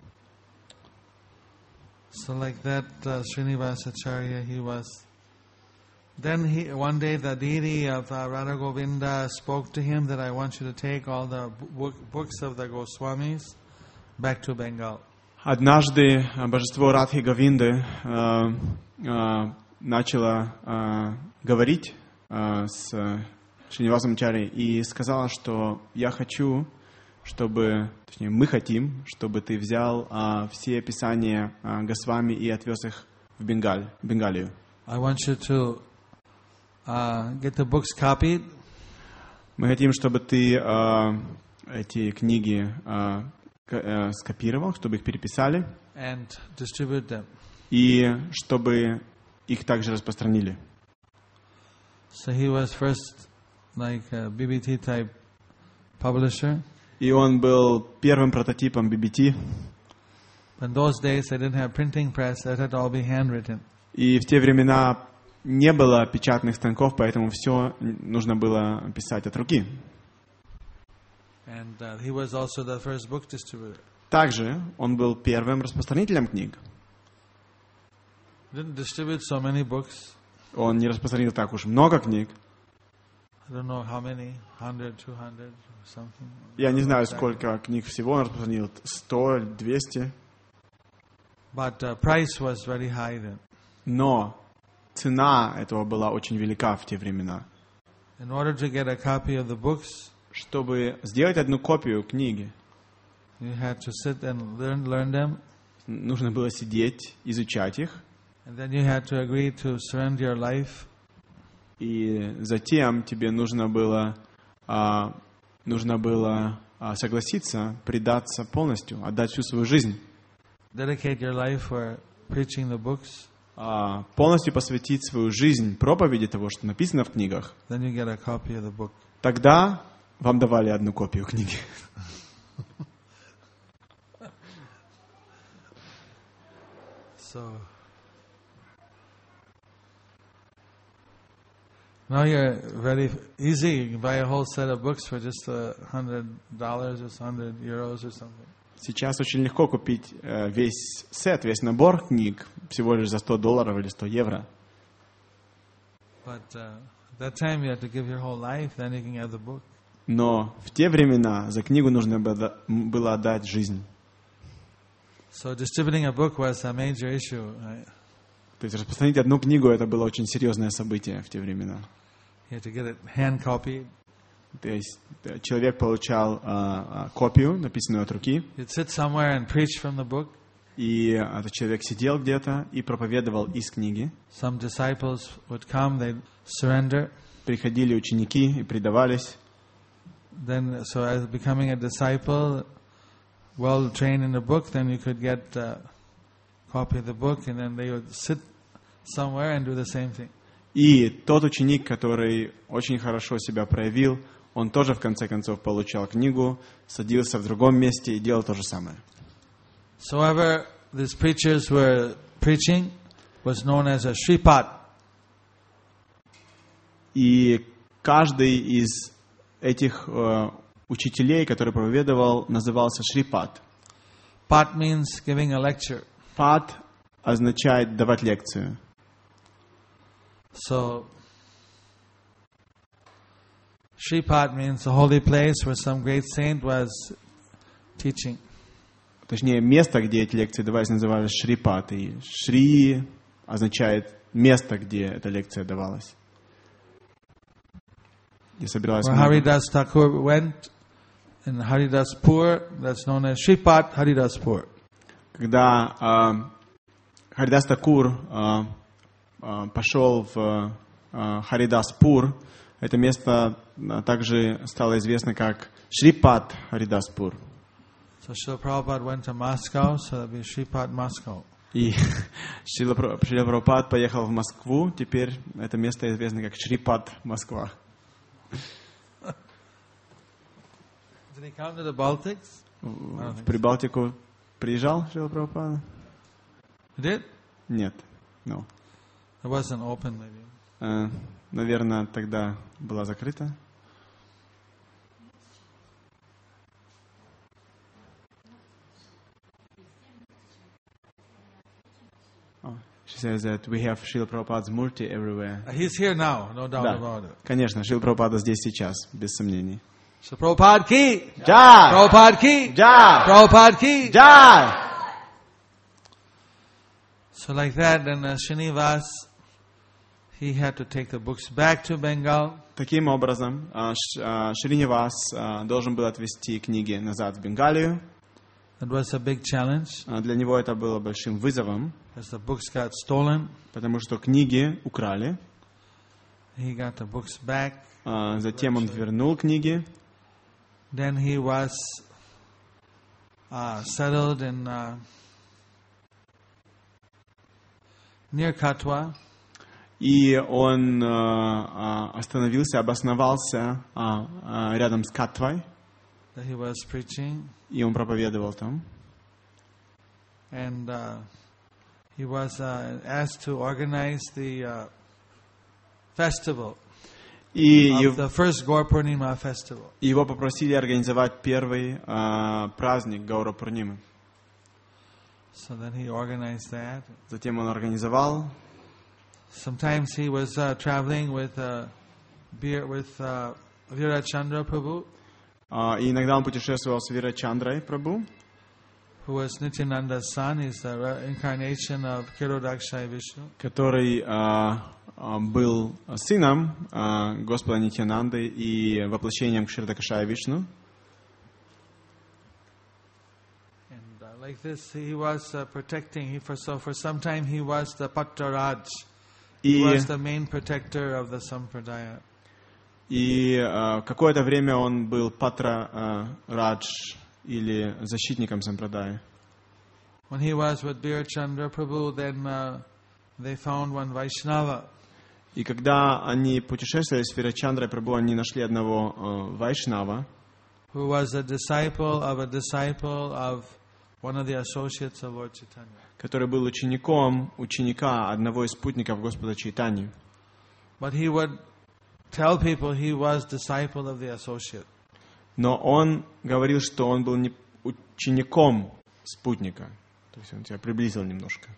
So like that, uh, Srinivasacharya, he was. Then he one day the deity of uh, Radha Govinda spoke to him that I want you to take all the book, books of the Goswamis back to Bengal. Однажды а, божество Радхи Говинды а, а, начало а, говорить а, с Шринивасом Ачарьей и сказала, что я хочу, чтобы, точнее, мы хотим, чтобы ты взял а, все писания а, Госвами и отвез их в Бенгаль, в Бенгалию. I want you to uh, get the books copied Мы хотим, чтобы ты а, эти книги а, к- а, скопировал, чтобы их переписали and distribute them. и чтобы их также распространили. So he was first like a B B T type publisher. И он был первым прототипом би би ти. In those days, they didn't have printing press; that had to all be handwritten. И в те времена не было печатных станков, поэтому все нужно было писать от руки. And uh, he was also the first book distributor. Также он был первым распространителем книг. Didn't distribute so many books. Он не распространил так уж много книг. I don't know how many, hundred, two hundred, or something. Я не знаю, сколько книг всего он распространил. Сто, двести. But uh, price was very high then. Но цена этого была очень велика в те времена. In order to get a copy of the books, Чтобы сделать одну копию книги, you had to sit and learn, learn them, нужно было сидеть, изучать их, And then you had to agree to surrender your life. И затем тебе нужно было, а, нужно было а, согласиться, предаться полностью, отдать всю свою жизнь. Dedicate your life for preaching the books. А, полностью посвятить свою жизнь проповеди того, что написано в книгах. Then you get a copy of the book. Тогда вам давали одну копию книги. So now you're very easy. You can buy a whole set of books for just a hundred dollars or hundred euros or something. Сейчас очень легко купить э, весь сет, весь набор книг всего лишь за сто долларов или сто евро. But uh, at that time you have to give your whole life, then you can have the book. Но в те времена за книгу нужно было было отдать жизнь. So distributing a book was a major issue. Right? То есть распространить одну книгу — это было очень серьезное событие в те времена. You had to get it hand copied. То есть э, человек получал э, э, копию, написанную от руки, You'd sit somewhere and preach from the book. и этот человек сидел где-то и проповедовал из книги. Some disciples would come, they'd surrender. Приходили ученики и предавались. Then, so as becoming a disciple, well trained in the book, then you could get a copy of the book, and then they would sit somewhere and do the same thing. И тот ученик, который очень хорошо себя проявил, он тоже в конце концов получал книгу, садился в другом месте и делал то же самое. So whoever these preachers were preaching was known as a Shripad. И каждый из этих э, учителей, который проповедовал, назывался Шрипад. Pat means giving a lecture. Пад означает давать лекцию. So Shripad means the holy place where some great saint was teaching. Точнее, место, где эти лекции давались, называлось Шрипад. И Шри означает место, где эта лекция давалась. Где собиралась Where много. Haridas Thakur went in Haridaspur, that's known as Shripad Haridaspur. Когда э, Харидас Такур э, э, пошел в э, Харидаспур, это место э, также стало известно как Шрипад Харидаспур. So Srila Prabhupada went to Moscow, so that'd be Shripad Moscow. И Шрила Пра- Шрила Прабхупад поехал в Москву, теперь это место известно как Шрипад Москва. Did he come to the Baltics? В в Прибалтику приезжал Шрила Прабхупада? He did? Нет. No. It wasn't open, maybe. Э, наверное, тогда была закрыта. Oh, she says that we have Srila Prabhupada's murti everywhere. Uh, He's here now, no doubt Да, about it. конечно, Шрила Прабхупада здесь сейчас, без сомнений. So Prabhupada ki! Джай! Prabhupada ki! Джай! Prabhupada ki! Джай! So like that, then uh, Srinivas, he had to take the books back to Bengal. Таким образом, а, Ш- а, Шринивас а, должен был отвезти книги назад в Бенгалию. It was a big challenge, А, Для него это было большим вызовом, as the books got stolen. потому что книги украли. He got the books back. А, Затем он вернул книги. Then he was uh, settled in uh, near Katwa. И он а, а, остановился, обосновался а, а, рядом с Катвой. That he was preaching, И он проповедовал там. and uh, he was uh, asked to organize the uh, festival И of ев- the first Gaur Purnima festival. его попросили организовать первый а, праздник Гаура Пурнимы. So then he organized that. Затем он организовал. Sometimes he was uh, traveling with uh, beer, with uh, Virachandra Prabhu, а, И иногда он путешествовал с Вирачандрой Прабhu, who was Nityananda's son. He's the reincarnation of Kirodakshai Vishnu. который а, а, был сыном а, Господа Нитьянанды и воплощением Кширдакашая Вишну. And uh, like this, he was uh, protecting. He for so for some time he was the Patraraj. He И, was the main protector of the Sampradaya. и э, какое-то время он был Патра э, Радж или защитником сампрадая. When he was with Bir Chandra Prabhu, then uh, they found one Vaishnava. И когда они путешествовали с Вирачандрой Прабху, они нашли одного э, Вайшнава, Who was a disciple of a disciple of one of the associates of Lord Chaitanya. который был учеником ученика одного из спутников Господа Чайтаньи. But he would tell people he was disciple of the associate. Но он говорил, что он был не учеником спутника. То есть он тебя приблизил немножко.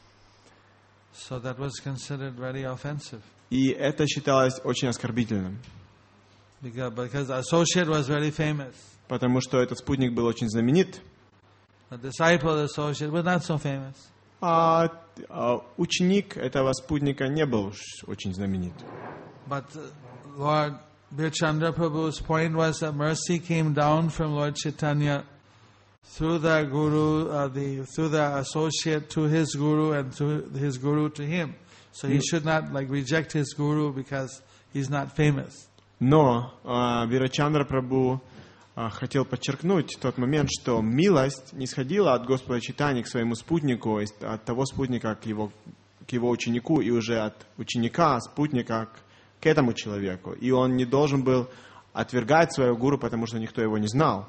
So that was considered very offensive. И это считалось очень оскорбительным, Because, because the associate was very famous. потому что этот спутник был очень знаменит, The disciple of the associate was not so famous. а, а ученик этого спутника не был уж очень знаменит. But uh, Lord Birchandra Prabhu's point was that mercy came down from Lord Chaitanya through the guru, uh, the through the associate to his guru, and through his guru to him. So he should not like reject his guru because he's not famous. Но а, Вирачандра Прабху а, хотел подчеркнуть тот момент, что милость не сходила от Господа Чайтаньи к своему спутнику, от того спутника к его, к его ученику, и уже от ученика, спутника к, к этому человеку. И он не должен был отвергать своего гуру, потому что никто его не знал.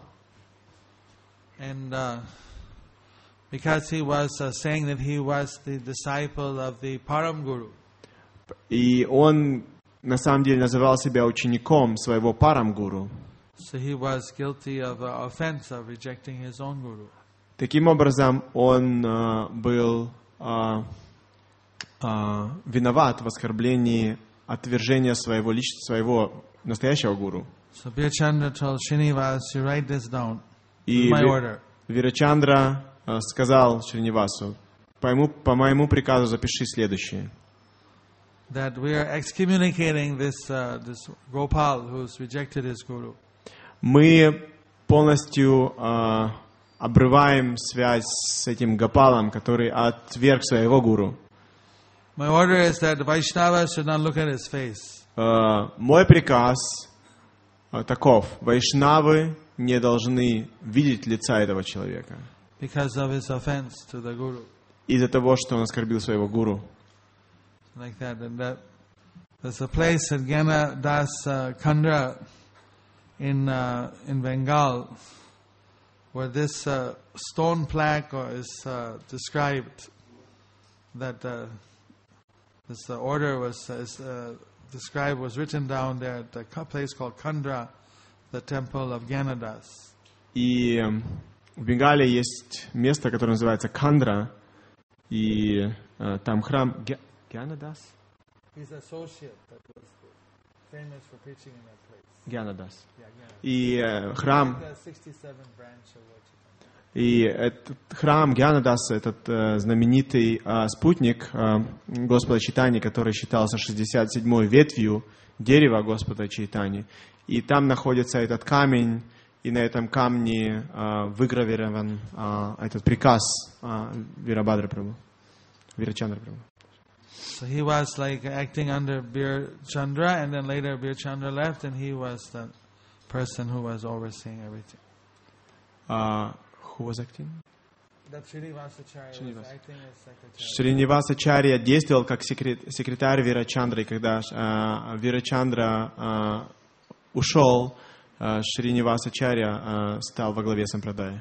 And uh, because he was uh, saying that he was the disciple of the Param Guru. И он на самом деле называл себя учеником своего парам-гуру. So he was guilty of uh, offense of rejecting his own guru. Таким образом, он а, был а, а, виноват в оскорблении отвержения своего, лич... своего настоящего гуру. So Birchandra told Srinivas, you write this down. И My Ви- order. Вирачандра а, сказал Шринивасу: по моему, по моему приказу запиши следующее. That we are excommunicating this uh, this Gopal who's rejected his guru. Мы полностью а, обрываем связь с этим Гопалом, который отверг своего гуру. My order is that the Vaishnavas should not look at his face. А, мой приказ а, таков: вайшнавы не должны видеть лица этого человека Because of his offense to the guru. из-за того, что он оскорбил своего гуру. Like that. And that there's a place at Gyana Das uh, Khandra in uh, in Bengal where this uh, stone plaque or is uh, described that uh, this uh, order was uh, is, uh, described was written down there at a co- place called Khandra, the temple of Gyanadas. И э, в Бенгалии есть место, которое называется Кандра, и э, там храм Гя- Гьянадас? His associate that was famous for preaching in that place. Гьянадас. Yeah, Gyanadas. И э, храм, The sixty-seventh branch of Lord Chaitanya. и этот храм Гьянадас, этот э, знаменитый э, спутник э, Господа Чайтаньи, который считался шестьдесят седьмой ветвью дерева Господа Чайтаньи. И там находится этот камень, и на этом камне э, выгравирован э, этот приказ э, Вирабхадра Прабху, Вирачандра Прабху. So he was like acting under Bir Chandra, and then later Bir Chandra left, and he was the person who was overseeing everything. Uh, who was acting? That Srinivasacharya was Srinivas. acting as secretary. Шринивасачарья действовал как секрет- секретарь Вирачандры, и когда э, Вирачандра э, ушел, э, Шринивасачарья э, стал во главе сампрадая.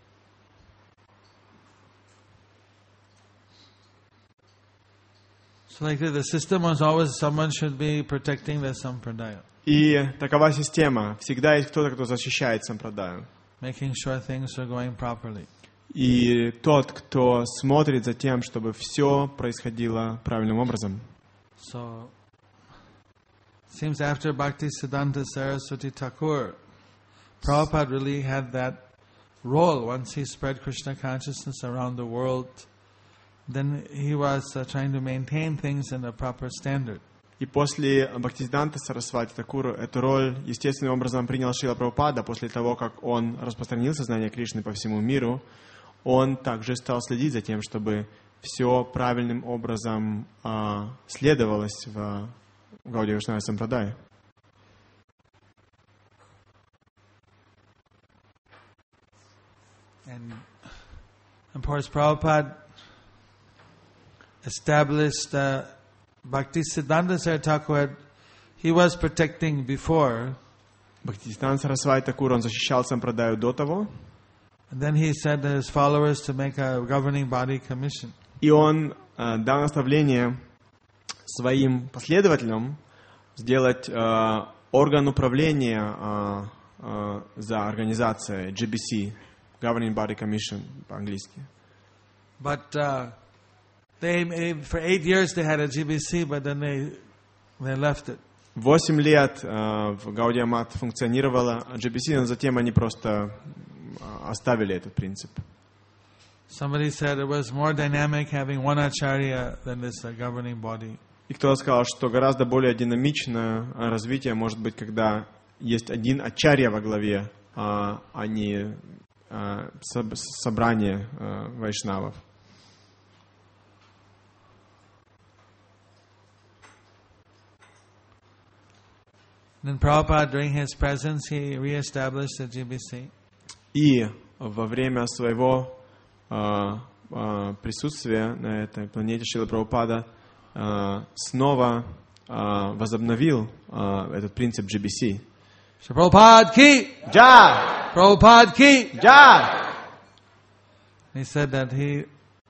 So like the system was always someone should be protecting the sampradaya, И такова система. Всегда есть кто-то, кто защищает сампрадаю. making sure things are going properly. И тот, кто смотрит за тем, чтобы все происходило правильным образом. So it seems after Bhaktisiddhanta Saraswati Thakur, Prabhupada really had that role. Once he spread Krishna consciousness around the world, then he was uh, trying to maintain things in a proper standard. И после Бхактисиданта Сарасвати Такуру эту роль естественным образом принял Шрила Прабхупада. После того, как он распространил сознание Кришны по всему миру, он также стал следить за тем, чтобы все правильным образом а, следовалось в Гаудия Вайшнава Сампрадае. And, of course, Prabhupada established uh, Bhaktisiddhanta Saraswati Thakur. He was protecting before. Бхактисиданта Сарасвати Такур, он защищал Сампрадаю до того. And then he said to his followers to make a governing body commission. И он э, дал наставление своим последователям сделать э, орган управления э, э, за организацией джи би си, Governing Body Commission по-английски. But uh, they, for eight years they had a джи би си, but then they they left it. Восемь лет э, в Гаудия Мат функционировала джи би си, но затем они просто оставили этот принцип. Somebody said it was more dynamic having one acharya than this uh, governing body. И кто-то сказал, что гораздо более динамичное развитие может быть, когда есть один ачарья во главе, а, а не а, соб- собрание а, вайшнавов. Then Prabhupada, during his presence, he re-established the джи би си. И во время своего а, а, присутствия на этой планете Шрила Прабхупада а, снова а, возобновил а, этот принцип джи би си. So Prabhupada ki! Джа! Prabhupada ki! Джа! He said that he,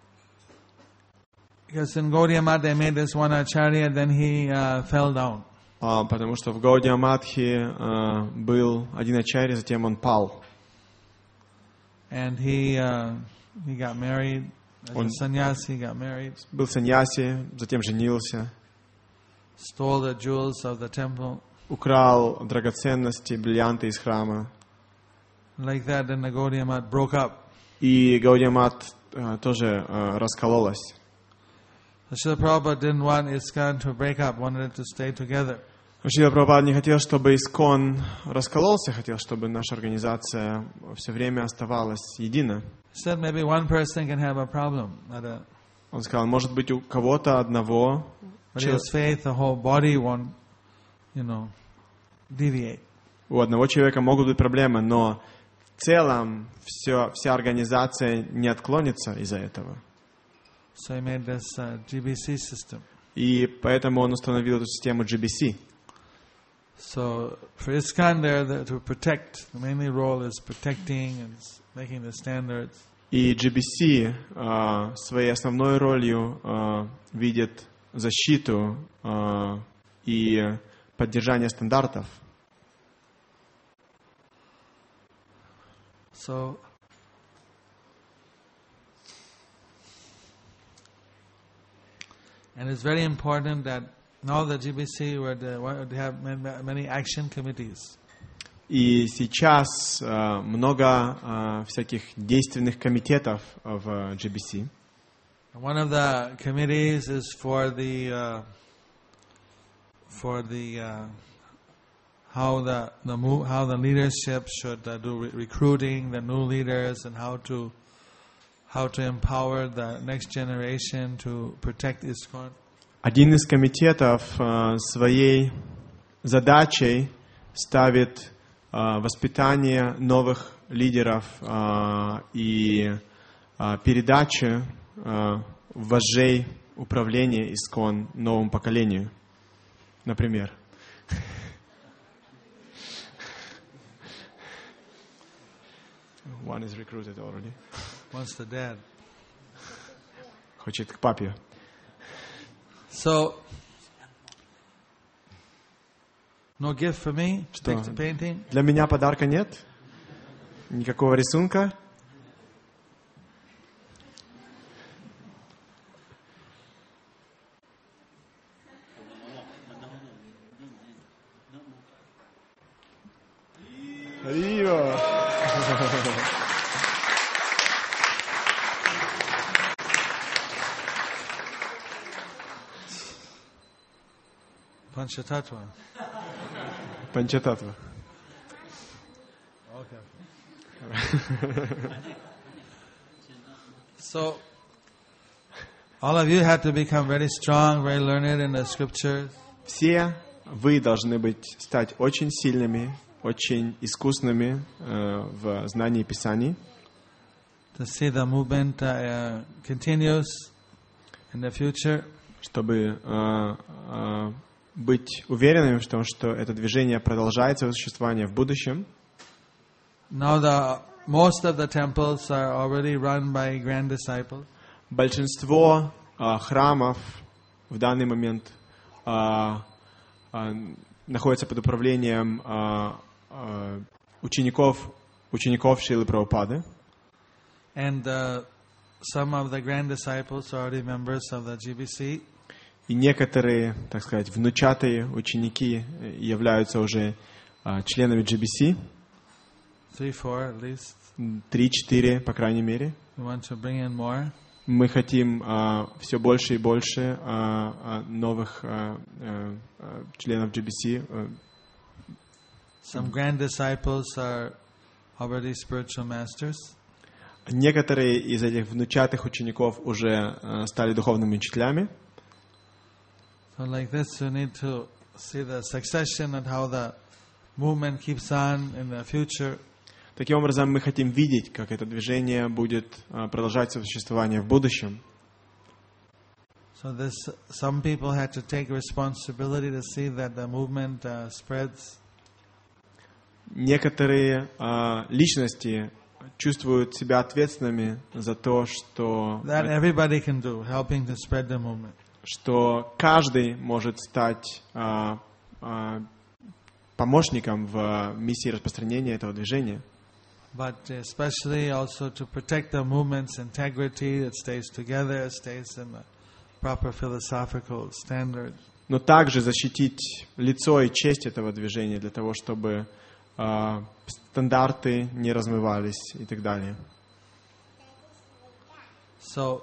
because in Gaudiya Math they made this one acharya, then he uh, fell down. А, потому что в Гаудия Матхе а, был один ачарья, затем он пал. And he uh, he got married. As Он- a sannyasi, he got married. Был саньяси, затем женился, Stole the jewels of the temple. украл драгоценности, бриллианты из храма. Like that, then the Gaudiya Math broke up. И Гаудия Мат а, тоже а, раскололась. So Srila Prabhupada didn't want ISKCON to break up, wanted it to stay together. Шрила Прабхупада не хотел, чтобы ИСККОН раскололся, хотел, чтобы наша организация все время оставалась едина. He said maybe one person can have a problem, but, uh, Он сказал, может быть, у кого-то одного, but чел- his faith, the whole body won't, you know, deviate. у одного человека могут быть проблемы, но в целом все, вся организация не отклонится из-за этого. So he made this uh, джи би си system. И поэтому он установил эту систему джи би си. So for ISKCON, there the, to protect. The mainly role is protecting and s- making the standards. И джи би си а, своей основной ролью а, видит защиту а, и поддержание стандартов. So and it's very important that now the джи би си were the, were- they have many, many action committees. И сейчас а, много а, всяких действенных комитетов в джи би си. One of the committees is for the uh, for the uh, how the the mo- how the leadership should uh, do re- recruiting the new leaders and how to how to empower the next generation to protect ISKCON. Один из комитетов а, своей задачей ставит а, воспитание новых лидеров а, и а, передачу а, вожжей управления ИСККОН новому поколению. Например. One is recruited already. Wants the dad. Хочет к папе. So no gift for me. Что? Pick the painting. Для меня подарка нет? Никакого рисунка? Рио! Panchatattva. Панчататва. Okay. So, all of you have to become very strong, very learned in the scriptures. Все вы должны быть, стать очень сильными, очень искусными э, в знании Писаний, To see the movement uh, continues in the future. чтобы э, э, быть уверенными в том, что это движение продолжает свое существование в будущем. Now the most of the temples are already run by grand disciples. Большинство э, храмов в данный момент э, э, находятся под управлением э, э, учеников, учеников Шрилы Прабхупады. And uh, some of the grand disciples are already members of the G B C. И некоторые, так сказать, внучатые ученики являются уже э, членами джи би си. Three, four at least. Три-четыре, по крайней мере. We want to bring in more. Мы хотим э, все больше и больше э, э, новых э, э, членов джи би си. Э. Some grand disciples are already spiritual masters. Некоторые из этих внучатых учеников уже э, стали духовными учителями. So like this, you need to see the succession and how the movement keeps on in the future. Таким образом, мы хотим видеть, как это движение будет э, продолжать свое существование в будущем. So this, some people had to take responsibility to see that the movement uh, spreads. Некоторые э, личности чувствуют себя ответственными за то, что, That everybody can do, helping to spread the movement. что каждый может стать э, э, помощником в миссии распространения этого движения. But especially also to protect the movement's integrity, it stays together, it stays in the proper philosophical standards. Но также защитить лицо и честь этого движения для того, чтобы э, стандарты не размывались и так далее. So,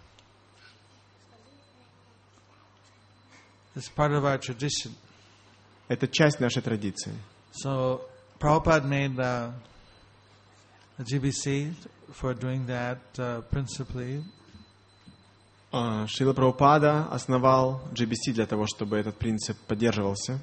it's part of our tradition. Это часть нашей традиции. So, Prabhupada made uh, a G B C for doing that uh, principally. Uh, Шрила Прабхупада основал джи би си для того, чтобы этот принцип поддерживался.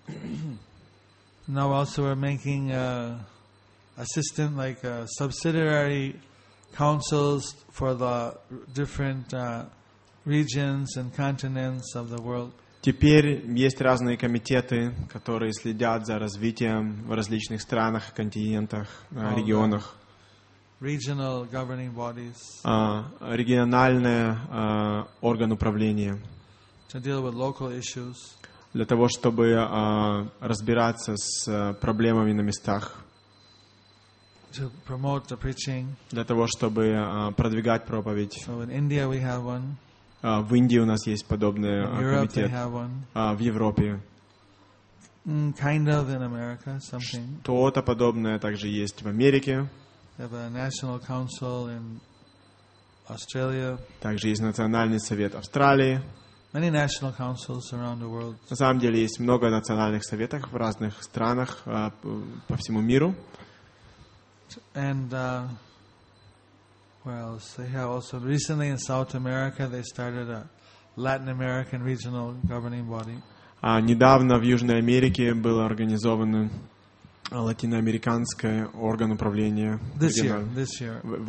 Now also we're making uh, assistant, like uh, subsidiary councils for the different uh, regions and continents of the world. Теперь есть разные комитеты, которые следят за развитием в различных странах, континентах, uh, регионах. Regional governing bodies. Uh, региональный uh, орган управления. To deal with local issues. Для того, чтобы uh, разбираться с uh, проблемами на местах. To promote the preaching. Для того, чтобы uh, продвигать проповедь. So in India we have one. Uh, в Индии у нас есть подобный uh, Europe комитет. they have one. Uh, в Европе. Mm, kind of in America, something. Что-то подобное также есть в Америке. They have a national council in Australia. Также есть Национальный совет Австралии. Many national councils around the world. На самом деле есть много национальных советов в разных странах uh, по всему миру. And uh, where else? They have also recently in South America they started a Latin American regional governing body. А недавно в Южной Америке был организован латиноамериканский орган управления. This year, this year.